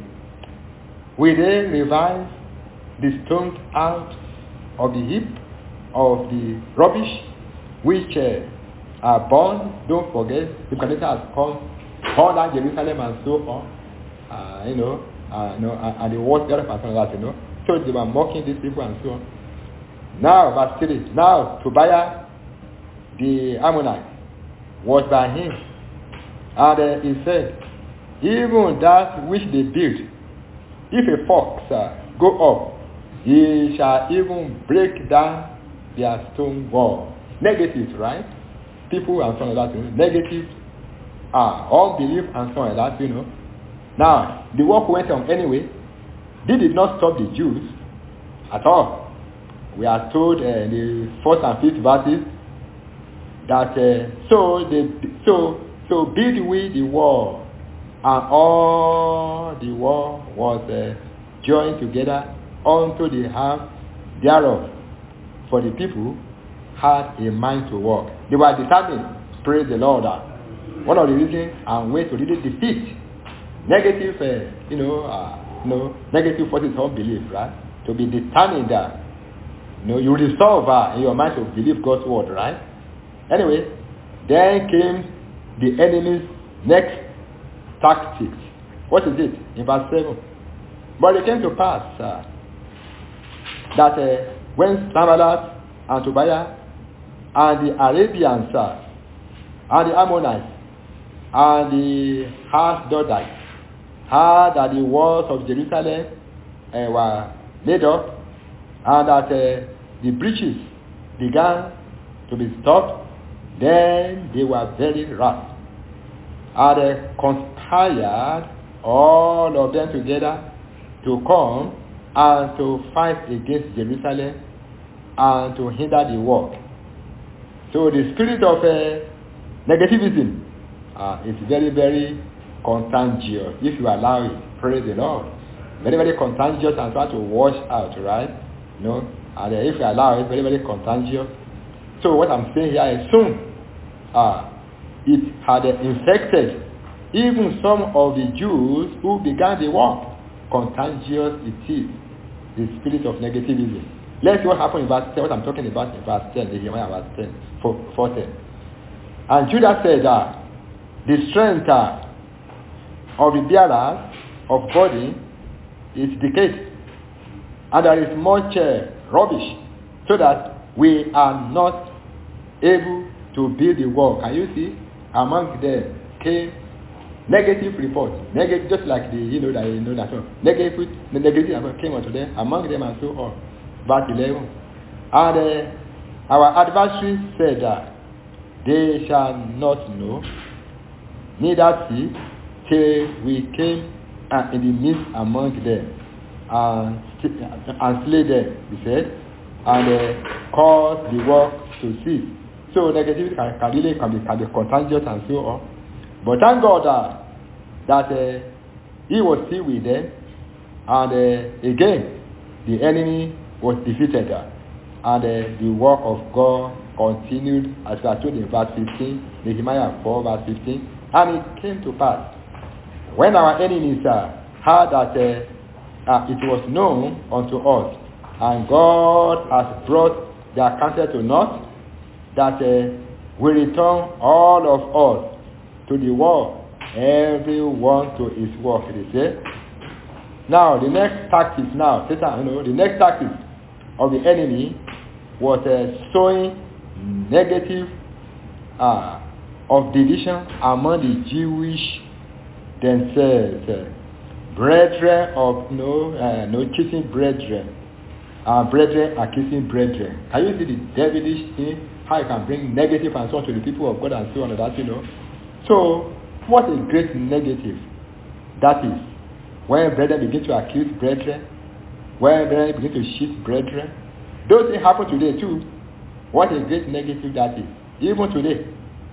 Will they revive the stones out of the heap of the rubbish which uh, are burned? Don't forget, the Nebuchadnezzar has come, burn down Jerusalem and so on. Uh, you know, uh, you know, and, and the worst other person that, you know. So they were mocking these people and so on. Now, verse three. Now, Tobiah the Ammonite was by him, and uh, he said, even that which they built, if a fox uh, go up, he shall even break down their stone wall. Negative, right? People and so on like that, you know. Negative, uh, unbelief and so on like that, you know. Now, the work went on anyway. They did not stop the Jews at all. We are told uh, in the fourth and fifth verses that uh, so they so so build we the wall, and all the wall was uh, joined together unto the half thereof. For the people had a mind to work. They were determined. Praise the Lord. One of the reasons and ways to really defeat negative, uh, you know, uh, you know, negative forces of unbelief, right? To be determined that, you know, you resolve uh, in your mind to believe God's word, right? Anyway, then came the enemy's next tactics. What is it? In verse seven. But it came to pass uh, that uh, when Sanballat and Tobiah and the Arabians uh, and the Ammonites and the Ashdodites heard that the walls of Jerusalem uh, were laid up and that uh, the breaches began to be stopped, then they were very wrath, and uh, conspired all of them together to come and to fight against Jerusalem and to hinder the work. So the spirit of uh, negativism uh, it's very, very contagious if you allow it. Praise the Lord. Very, very contagious and try to wash out, right? You know, and uh, if you allow it, very, very contagious. So what I'm saying here is soon uh, it had uh, infected even some of the Jews who began the work. Contagious it is, the spirit of negativism. Let's see what happened in verse ten, what I'm talking about in verse ten, Nehemiah verse ten, four ten. And Judah said that the strength uh, of the bearers of body is decayed, and there is much uh, rubbish, so that we are not able to build the wall. Can you see? Among them came negative reports, negative, just like the you know that you know that one. Negative, the negative came unto them among them and so on. Verse eleven. And uh, our adversaries said that they shall not know, neither see, till we came uh, in the midst among them and, and slay them, he said, and uh, cause the work to cease. So negativity can, can really can be, can be contagious and so on. But thank God uh, that uh, he was still with them, and uh, again the enemy was defeated, uh, and uh, the work of God continued, as I told in verse fifteen, Nehemiah four verse fifteen, and it came to pass when our enemies uh, heard that uh, uh, it was known unto us, and God has brought their counsel to naught, that uh, we return all of us to the war, every one to his work, they say. Now, the next tactics now, Satan, you know, the next tactics of the enemy was uh, sowing negative uh, of division among the Jewish themselves. Uh, brethren of, no, uh, no kissing brethren. Uh, brethren are kissing brethren. Can you see the devilish thing? How you can bring negative and so on to the people of God and so on and that, you know. So, what a great negative that is. When brethren begin to accuse brethren, when brethren begin to cheat brethren, those things happen today too. What a great negative that is. Even today.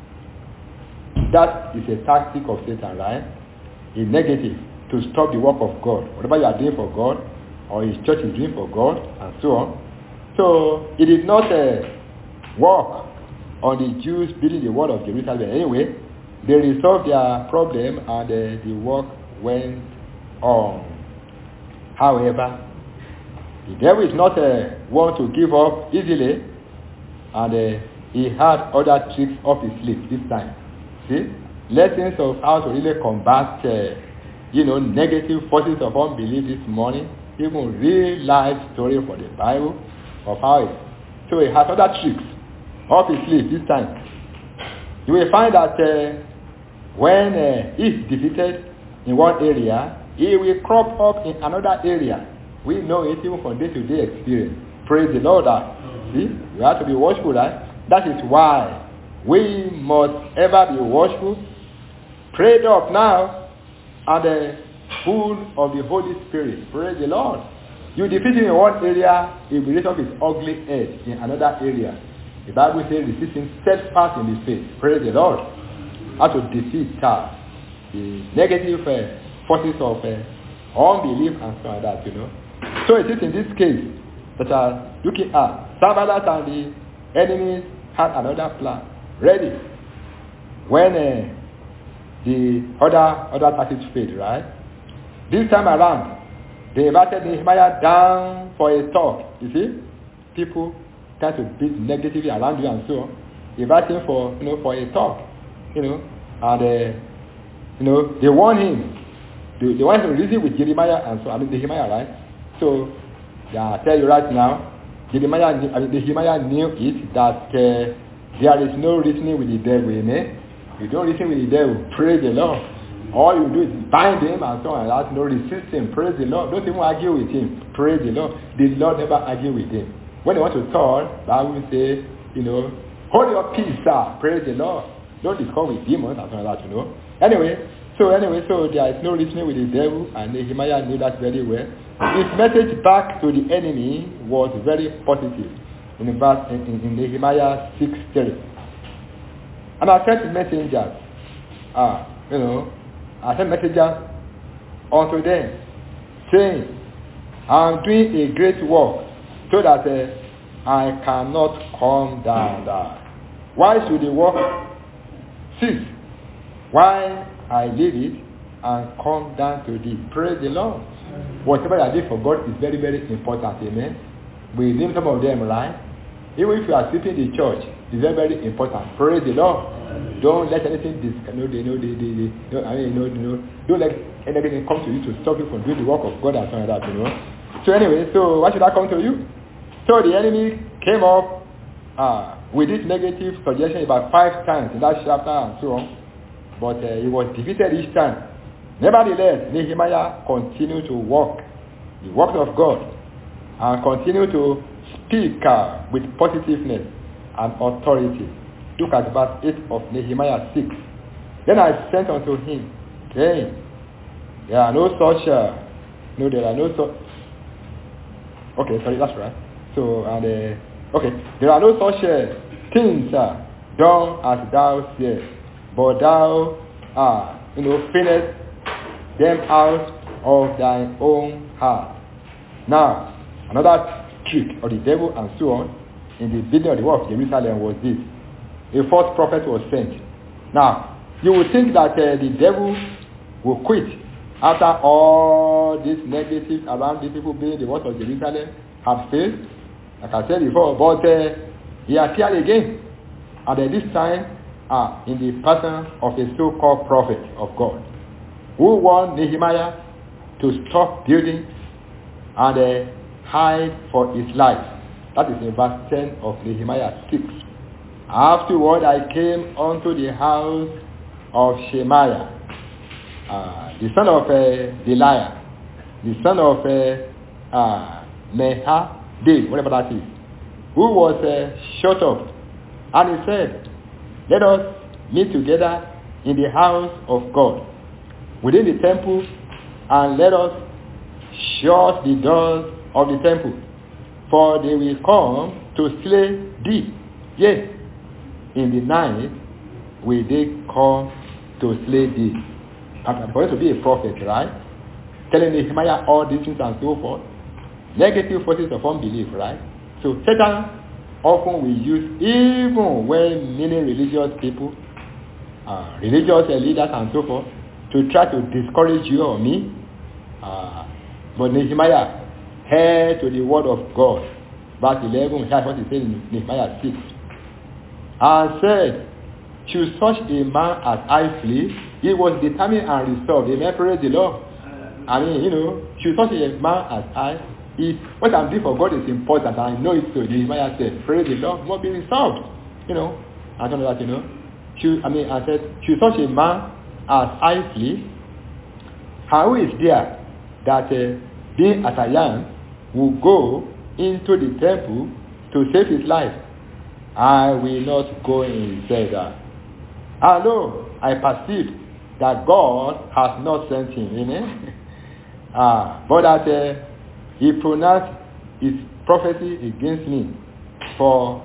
That is a tactic of Satan, right? A negative to stop the work of God. Whatever you are doing for God, or his church is doing for God, and so on. So, it did not uh, work on the Jews building the wall of Jerusalem. Anyway, they resolved their problem and uh, the work went on. However, the devil is not uh, one to give up easily, and uh, he had other tricks up his sleeve this time. See? Lessons of how to really combat uh, you know, negative forces of unbelief this morning. Even real life story for the Bible of how it. So he has other tricks up his sleeve this time. You will find that uh, when uh, he is defeated in one area, he will crop up in another area. We know it even from day-to-day experience. Praise the Lord. Mm-hmm. See, we have to be watchful, right? That is why we must ever be watchful, prayed up now, and uh, full of the Holy Spirit. Praise the Lord. You defeat him in one area, he will raise up his ugly head in another area. The Bible says, resist him steadfast in the faith. Praise the Lord. How to defeat uh, the negative uh, forces of uh, unbelief and so on that, you know. So it is in this case that are looking at Sanballat and the enemies had another plan ready when uh, the other other tactics failed, right? This time around, they invited Nehemiah down for a talk. You see, people try to beat negatively around you and so on. Invite him for you know for a talk, you know, and uh, you know they warn him. They, they want to reason with Jeremiah and so I mean Nehemiah, right? So, yeah, I tell you right now, Jeremiah, I mean Nehemiah knew it that uh, there is no reasoning with the devil, amen. You don't reason with the devil, praise the Lord. All you do is bind him and so on, and that, no resist him, praise the Lord. Don't even argue with him, praise the Lord. The Lord never argue with him. When they want to talk, Bible will say, you know, hold your peace, sir, praise the Lord. Don't discuss with demons and so on, that, you know. Anyway, so anyway, so there is no reasoning with the devil, and Nehemiah knew that very well. His message back to the enemy was very positive in, verse, in, in Nehemiah six three. And I sent messengers uh, you know, I sent messengers unto them, saying, I'm doing a great work, so that uh, I cannot come down there. Why should the work cease? Why I leave it and come down to thee? Praise the Lord. Whatever I did for God is very, very important. Amen. We name some of them, right? Even if you are sleeping in the church, it's very, very important. Praise the Lord. Don't let anything dis- no, they know, they, they, they, no, I mean, no, no, don't let anything come to you to stop you from doing the work of God and something like that, you know. So anyway, so why should I come to you? So the enemy came up uh, with this negative suggestion about five times in that chapter and so on, but uh, he was defeated each time. Nevertheless, Nehemiah continued to walk the works of God and continued to speak uh, with positiveness and authority. Look at verse eight of Nehemiah six. Then I sent unto him, saying, there are no such, uh, no, there are no such, okay, sorry, that's right. So, and, uh, okay, there are no such uh, things uh, done as thou sayest, but thou, uh, you know, finnest them out of thine own heart. Now, another trick of the devil and so on in the building of the wall of Jerusalem was this. A false prophet was sent. Now, you would think that uh, the devil will quit after all this negative around the people building the walls of Jerusalem have failed, like I said before, but uh, he appeared again, and uh, this time uh, in the person of a so-called prophet of God, who warned Nehemiah to stop building and uh, hide for his life. That is in verse ten of Nehemiah six. Afterward I came unto the house of Shemaiah, uh, the son of uh, Deliah, the son of uh, uh, Mehadeh, whatever that is, who was uh, shut up. And he said, let us meet together in the house of God, within the temple, and let us shut the doors of the temple, for they will come to slay thee. Yes, in the night will they come to slay thee. I'm going to be a prophet, right? Telling Nehemiah all these things and so forth. Negative forces of unbelief, right? So Satan often will use, even when many religious people, uh, religious leaders and so forth, to try to discourage you or me. Uh, but Nehemiah held to the word of God. Verse eleven, here's what he said in Nehemiah six. And said, should such a man as I flee? He was determined and resolved. Amen, praise the Lord. I mean, you know, should such a man as I, if what I'm doing for God is important, and I know it so, Nehemiah said, praise the Lord, must be resolved. You know, I don't know that, you know. Should, I mean, I said, should such a man as I flee? How is there that uh, being as I am will go into the temple to save his life? I will not go in, he said that. Although I perceived that God has not sent him, amen. uh, but that uh, he pronounced his prophecy against me, for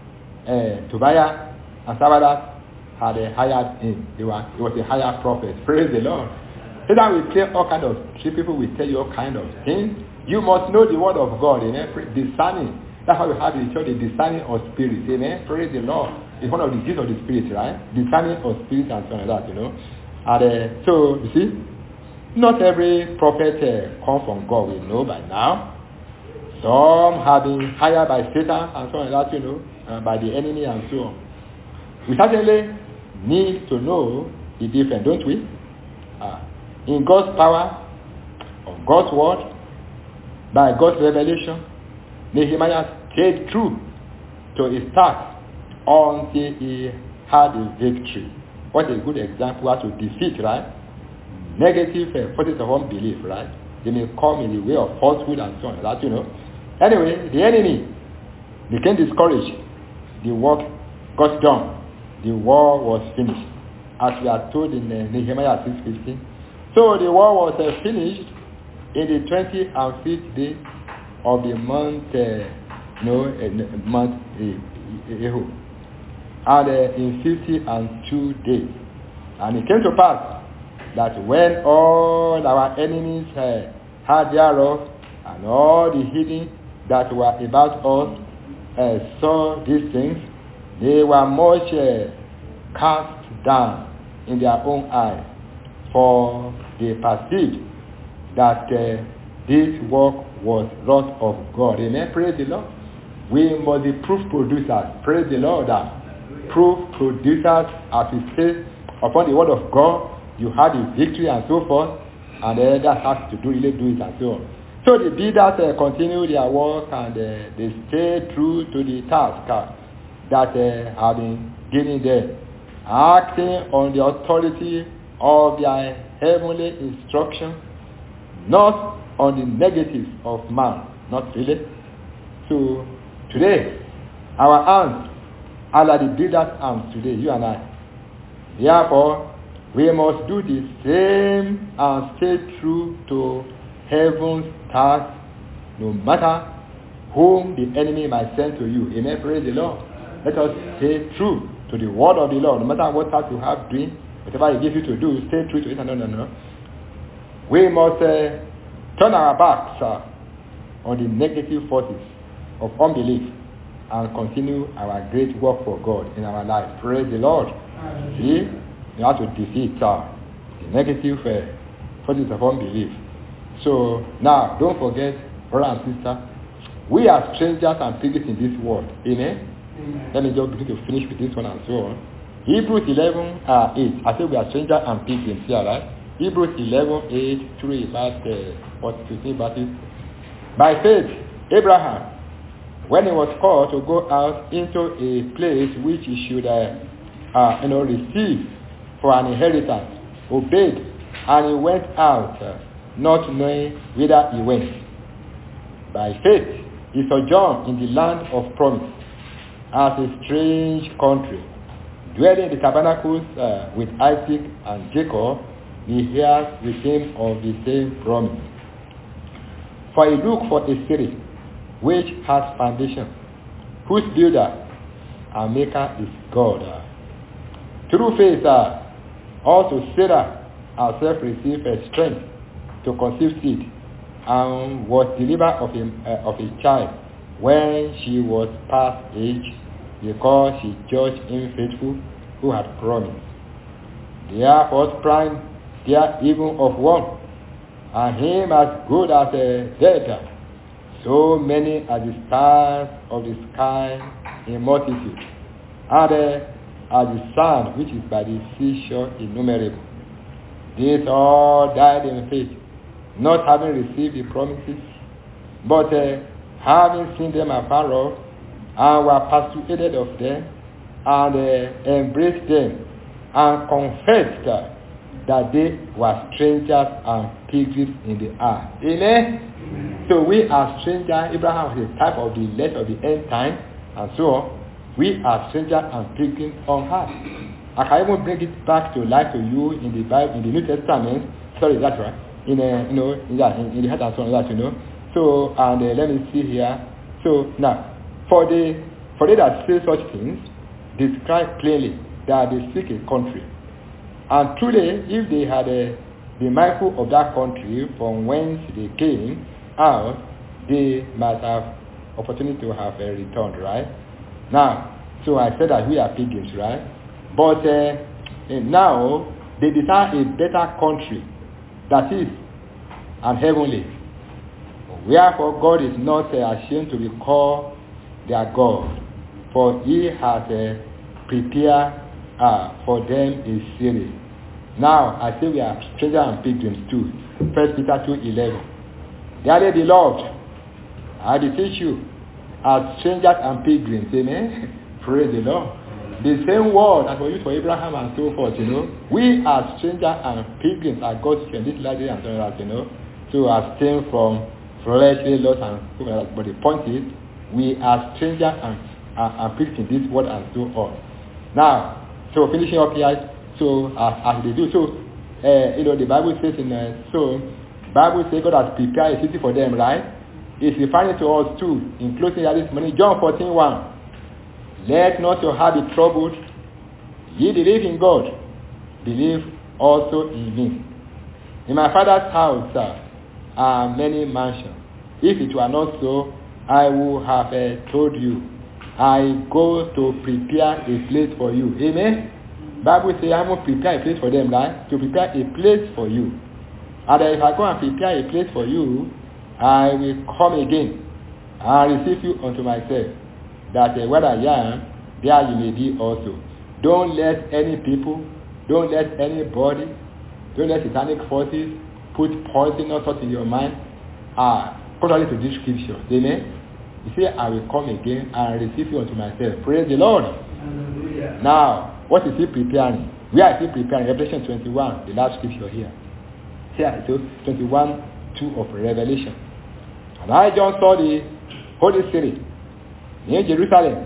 uh, Tobiah and Sanballat had uh, hired him. He was, he was a hired prophet. Praise the Lord. So that we tell all kind of, see, people will tell you all kind of things. You must know the word of God, amen. Discerning. That's how we have in the church, the discerning of spirits, amen. Praise the Lord. It's one of the gifts of the spirit, right? Discerning of spirits and so on like that, you know. And uh, so, you see, not every prophet uh, comes from God, we know by now. Some have been hired by Satan and so on like that, you know, uh, by the enemy and so on. We certainly need to know the difference, don't we? Uh, in God's power, of God's word, by God's revelation, Nehemiah stayed true to his task until he had a victory. What a good example how to defeat, right? Negative uh, forces of unbelief, right? They may come in the way of falsehood and so on, that you know. Anyway, the enemy became discouraged. The work got done. The war was finished, as we are told in uh, Nehemiah six fifteen. So the war was uh, finished in the twentieth and fifth day of the month, uh, no, uh, month uh, uh, and uh, in fifty and two days. And it came to pass that when all our enemies uh, heard thereof, and all the heathen that were about us uh, saw these things, they were much uh, cast down in their own eyes, for they perceived that uh, this work was wrought of God. Amen. Praise the Lord. We must be proof producers. Praise the Lord. That proof producers, as it says, upon the word of God, you had the victory and so forth, and the others have to do really do it and so on. So the builders uh, continue their work, and uh, they stay true to the task uh, that uh, have been given them, acting on the authority of their heavenly instruction, not on the negatives of man. Not really. So today, our hands are like the builder's hands today, you and I. Therefore, we must do the same and stay true to heaven's task, no matter whom the enemy might send to you. Amen. Praise the Lord. Let us stay true to the word of the Lord, no matter what task you have doing, whatever he gives you to do, stay true to it. No, no, no. We must uh, turn our backs uh, on the negative forces of unbelief and continue our great work for God in our life. Praise the Lord. Amen. See? You have to defeat uh, the negative uh, forces of unbelief. So now, don't forget, brother and sister, we are strangers and pilgrims in this world. Amen? Amen. Let me just begin to finish with this one and so on. Hebrews eleven, uh, eight. I say we are strangers and pilgrims here, right? Hebrews eleven, eight, three, verse uh, fifteen verses. By faith, Abraham, when he was called to go out into a place which he should uh, uh, you know, receive for an inheritance, obeyed, and he went out, uh, not knowing whither he went. By faith, he sojourned in the land of promise, as a strange country, dwelling in the tabernacles uh, with Isaac and Jacob, the heirs with him of the same promise. For he looked for a city which has foundation, whose builder and maker is God. Uh, through faith, uh, also Sarah herself received a strength to conceive seed, and was delivered of a, uh, of a child when she was past age, because she judged him faithful who had promised. Therefore sprang there even of one, and him as good as a dead, so many as the stars of the sky in multitude, and uh, as the sand which is by the seashore innumerable. These all died in faith, not having received the promises, but uh, having seen them afar off, and were persuaded of them, and uh, embraced them, and confessed uh, that they were strangers and pilgrims in the earth. Amen? Amen. So we are strangers. Abraham was a type of the elect of the end time, and so on. We are strangers and pilgrims on earth. I can even bring it back to life to you in the Bible, in the New Testament. Sorry, that's right. In uh, you know, in that, in, in the heart and so on, that you know. So and uh, let me see here. So now, for the for they that say such things, describe plainly that they seek a country, and truly, if they had uh, been mindful of that country from whence they came out, they might have opportunity to have uh, returned, right? Now, so I said that we are pilgrims, right? But uh, now they desire a better country, that is, and heavenly. Wherefore God is not uh, ashamed to be called their God, for he has uh, prepared uh, for them a city. Now I say we are strangers and pilgrims too. First Peter two eleven. Dearly beloved, I beseech you, as strangers and pilgrims, amen. Praise the Lord. The same word that was used for Abraham and so forth, you know. We are strangers and pilgrims are God's children, this library and so on, you know. So abstain from fleshly lusts and so on. But the point is, we are strangers and, and, and pilgrims in this world and so on. Now, so finishing up here, so as, as they do, so, uh, you know, the Bible says in, uh, so, Bible says God has prepared a city for them, right? It's referring to us too, in closing here this morning, John fourteen one. Let not your heart be troubled. Ye believe in God, believe also in me. In my Father's house, sir, are many mansions. If it were not so, I would have uh, told you. I go to prepare a place for you. Amen? Bible says I will prepare a place for them, right? To prepare a place for you. And if I go and prepare a place for you, I will come again and receive you unto myself, that uh, where I am, there you may be also. Don't let any people, don't let anybody, don't let satanic forces put poison or thought in your mind, uh, contrary to this scripture. Amen? You say, I will come again and receive you unto myself. Praise the Lord. Hallelujah. Now, what is he preparing? Where is he preparing? Revelation twenty-one, the last scripture here. Here it is twenty-one two of Revelation. And I, John, saw the Holy Spirit in Jerusalem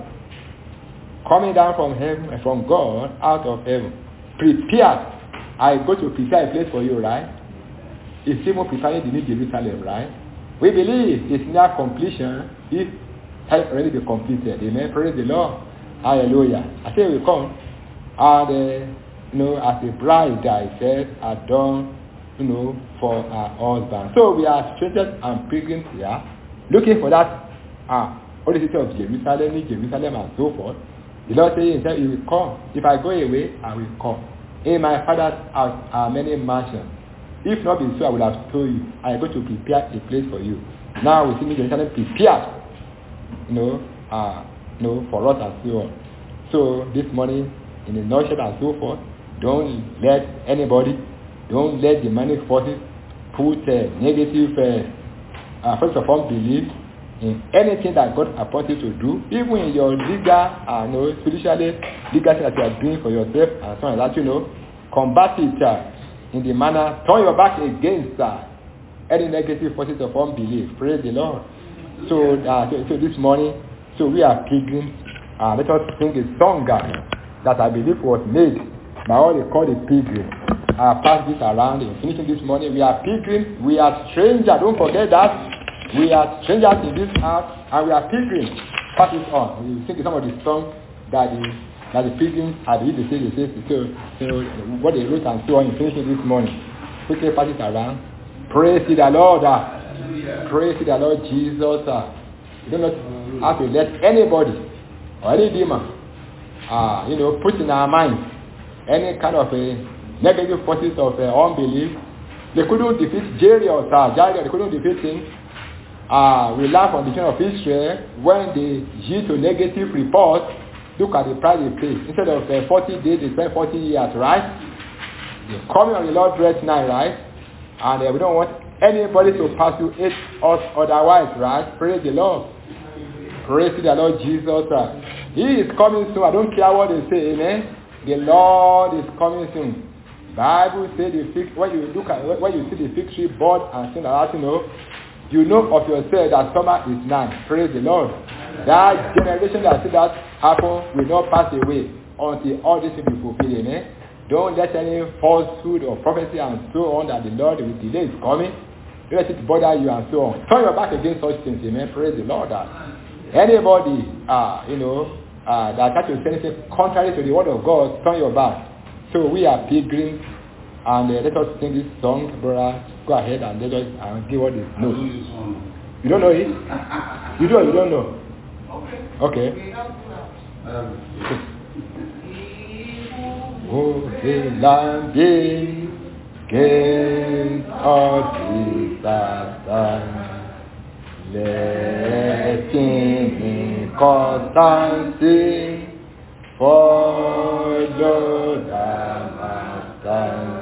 coming down from heaven, from God out of heaven. Prepared. I go to prepare a place for you, right? It's still more preparing the New Jerusalem, right? We believe it's near completion if it has already been completed. Amen. Praise the Lord. Hallelujah. I say we come and uh, you know, as a bride, I said, adorned, you know, for our husband. So we are strangers and pilgrims here, looking for that uh, holy city of Jerusalem, New Jerusalem, and so forth. The Lord says himself, he will come. If I go away, I will come. In my Father's house are many mansions. If not been so, I would have told you. I am going to prepare a place for you. Now we see New Jerusalem prepared, you know, uh, you know, for us and so on. So this morning, in the nutshell and so forth, don't let anybody, don't let the demonic forces put uh, negative, uh, uh, first of all, belief in anything that God appointed you to do, even in your legal, uh, you know, spiritually, legal thing that you are doing for yourself and so on, that you know, combat it uh, in the manner, turn your back against uh, any negative forces of unbelief. Praise the Lord. So, uh, so, so this morning, so we are pilgrims. Uh, let us sing a song uh, that I believe was made by what they call the pilgrims. Uh, pass this around and finishing this morning. We are pilgrims. We are strangers. Don't forget that. We are strangers in this house and we are pilgrims. Pass it on. We sing some of the songs that the that the pilgrims are the they say they say so, so what they wrote and so on. Finishing this morning. Quickly pass it around. Praise the Lord. Uh, praise the Lord Jesus. Uh, you don't have to let anybody or any demon, uh, you know, put in our minds any kind of a negative forces of uh, unbelief. They couldn't defeat Jairus. Uh, Jairus, they couldn't defeat him. Uh, we laugh on the children of Israel when they yield to negative reports. Look at the price they pay. Instead of uh, forty days, they spend forty years, right? They're coming on the Lord's rest night, right? And uh, we don't want anybody to pass you it us otherwise, right? Praise the Lord. Praise the Lord Jesus. Uh, he is coming soon. I don't care what they say, amen. The Lord is coming soon. Bible says the fig, when you look at when you see the fig tree bud and things like that, you know, you know of yourself that summer is nigh. Praise the Lord. That generation that see that happen will not pass away until all this will be fulfilled, amen. Don't let any falsehood or prophecy and so on that the Lord will delay is coming. Don't let it bother you and so on. Turn your back against such things, amen. Praise the Lord. That anybody, uh, you know, uh, that tries to say anything contrary to the word of God, turn your back. So we are pilgrims, and uh, let us sing this song, brother. Go ahead and let us uh, give what is known. You don't know it? You do or you don't know? Okay. Okay. Oh, the land gates of disaster, letting in constancy follow the master.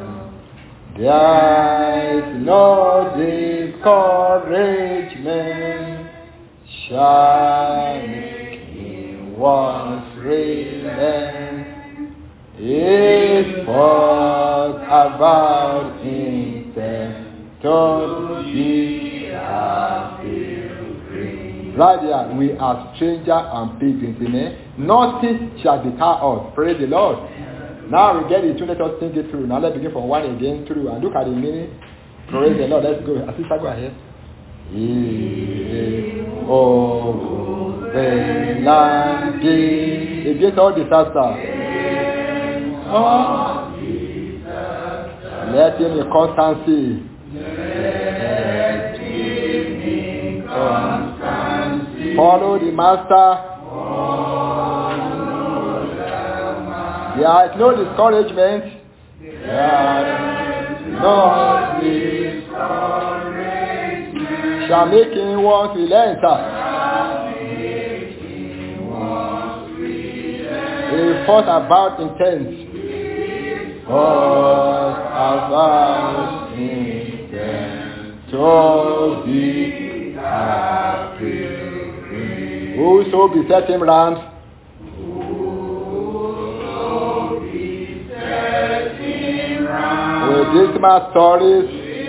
There is no discouragement, shining one's relent. It was about intent to be a pilgrim. Right here, we are strangers and pilgrims, amen. Nothing shall deter us. Praise the Lord. Now we get it to let us think it through. Now let's begin from one again through and look at the meaning. Praise the Lord. Let's go. Assistant, go ahead. Oh, the land against all disaster. Oh, Let him in constancy. Let him in constancy. Follow the master. Follow the master. There is no discouragement. There is no discouragement. Shall make him once relent. Shall make him once relent. He fought about intent. Fought about intent. To be happy. Whoso beset him round. Whoso beset him round. With dismal stories.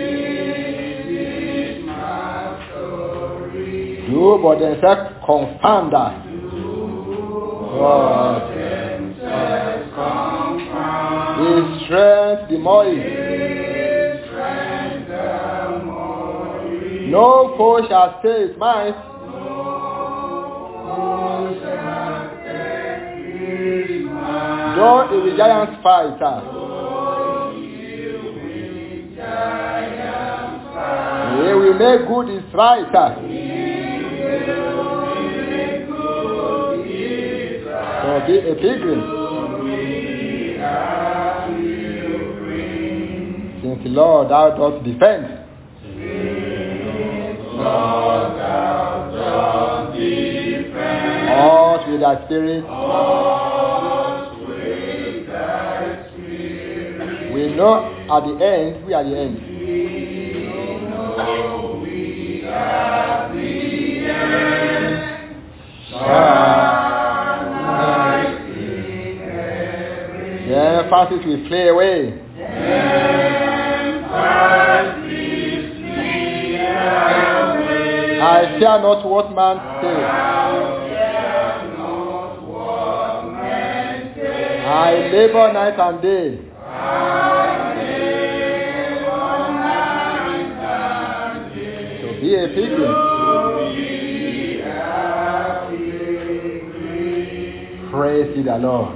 Do but themselves confound us. But themselves confound. His strength the more is. His strength the more is. No foe shall stay his mind. No foe shall take his mind. Though he be giant's fighter. Though he will giants fight. He will make good his right. So be a pilgrim. Since the Lord thou dost defend. Lord, thou dost defend. Us with thy spirit. Us with thy spirit. We know at the end, we are the end. We know we are the end. Shall night in heaven. The emphasis will flee away. Emphasis flee away. I fear not what man says. I labor night and day. So be a pilgrim. Praise ye the Lord.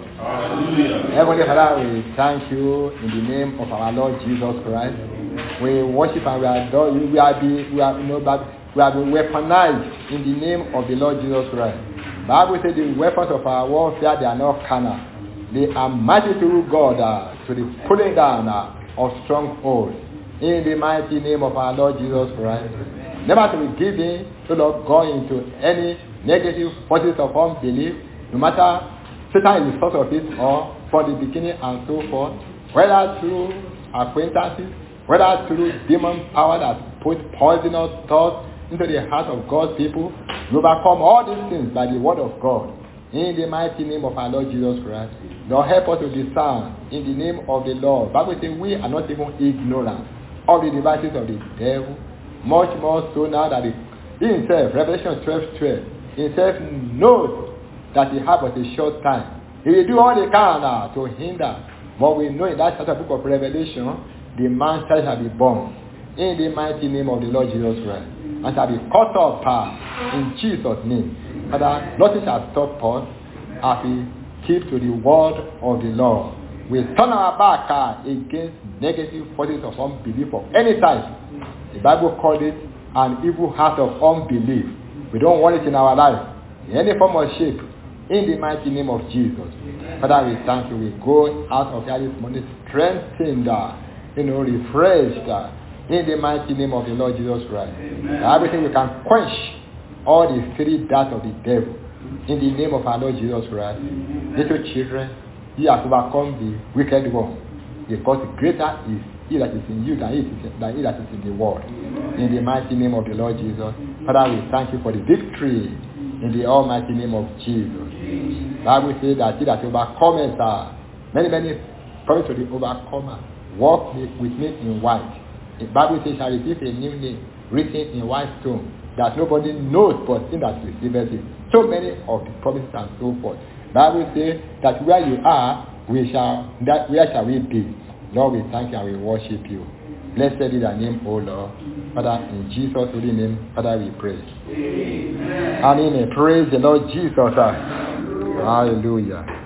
Heavenly Father, we thank you in the name of our Lord Jesus Christ. We worship and we adore you. We are be, we are, you know, but we are being weaponized in the name of the Lord Jesus Christ. The Bible says the weapons of our warfare, they are not carnal. They are mighty through God uh, to the pulling down uh, of strongholds. In the mighty name of our Lord Jesus Christ. Never to be given to Lord God into any negative forces of unbelief, no matter Satan is the source of it or from the beginning and so forth, whether through acquaintances, whether through demon power that put poisonous thoughts into the heart of God's people. You overcome all these things by the word of God. In the mighty name of our Lord Jesus Christ. Lord, help us to discern in the name of the Lord. Bible says we are not even ignorant of the devices of the devil. Much more so now that he himself, Revelation twelve twelve, himself knows that he has but a short time. He will do all he can uh, to hinder. But we know in that chapter book of Revelation, the man child shall be born in the mighty name of the Lord Jesus Christ, and shall be cut off uh, in Jesus' name. Father, nothing shall stop us as we keep to the word of the Lord. We turn our back uh, against negative forces of unbelief of any type. The Bible called it an evil heart of unbelief. We don't want it in our life in any form or shape. In the mighty name of Jesus. Father, we thank you. We go out of here this morning strengthened, uh, you know, refreshed uh, in the mighty name of the Lord Jesus Christ. Everything we can quench all the three darts of the devil in the name of our Lord Jesus Christ. Little children, ye have overcome the wicked one, because greater is he that is in you than he, than he that is in the world. In the mighty name of the Lord Jesus. Father, we thank you for the victory in the almighty name of Jesus. The Bible says that he that overcometh are many, many promise to the overcomer. Walk with me in white. The Bible says shall receive a new name written in white stone that nobody knows but him that receiveth it. So many of the promises and so forth. The Bible says that where you are, we shall that where shall we be? Lord, we thank you and we worship you. Blessed be thy name, O Lord. Father, in Jesus' holy name, Father, we pray. Amen. Amen. Praise the Lord Jesus. Hallelujah.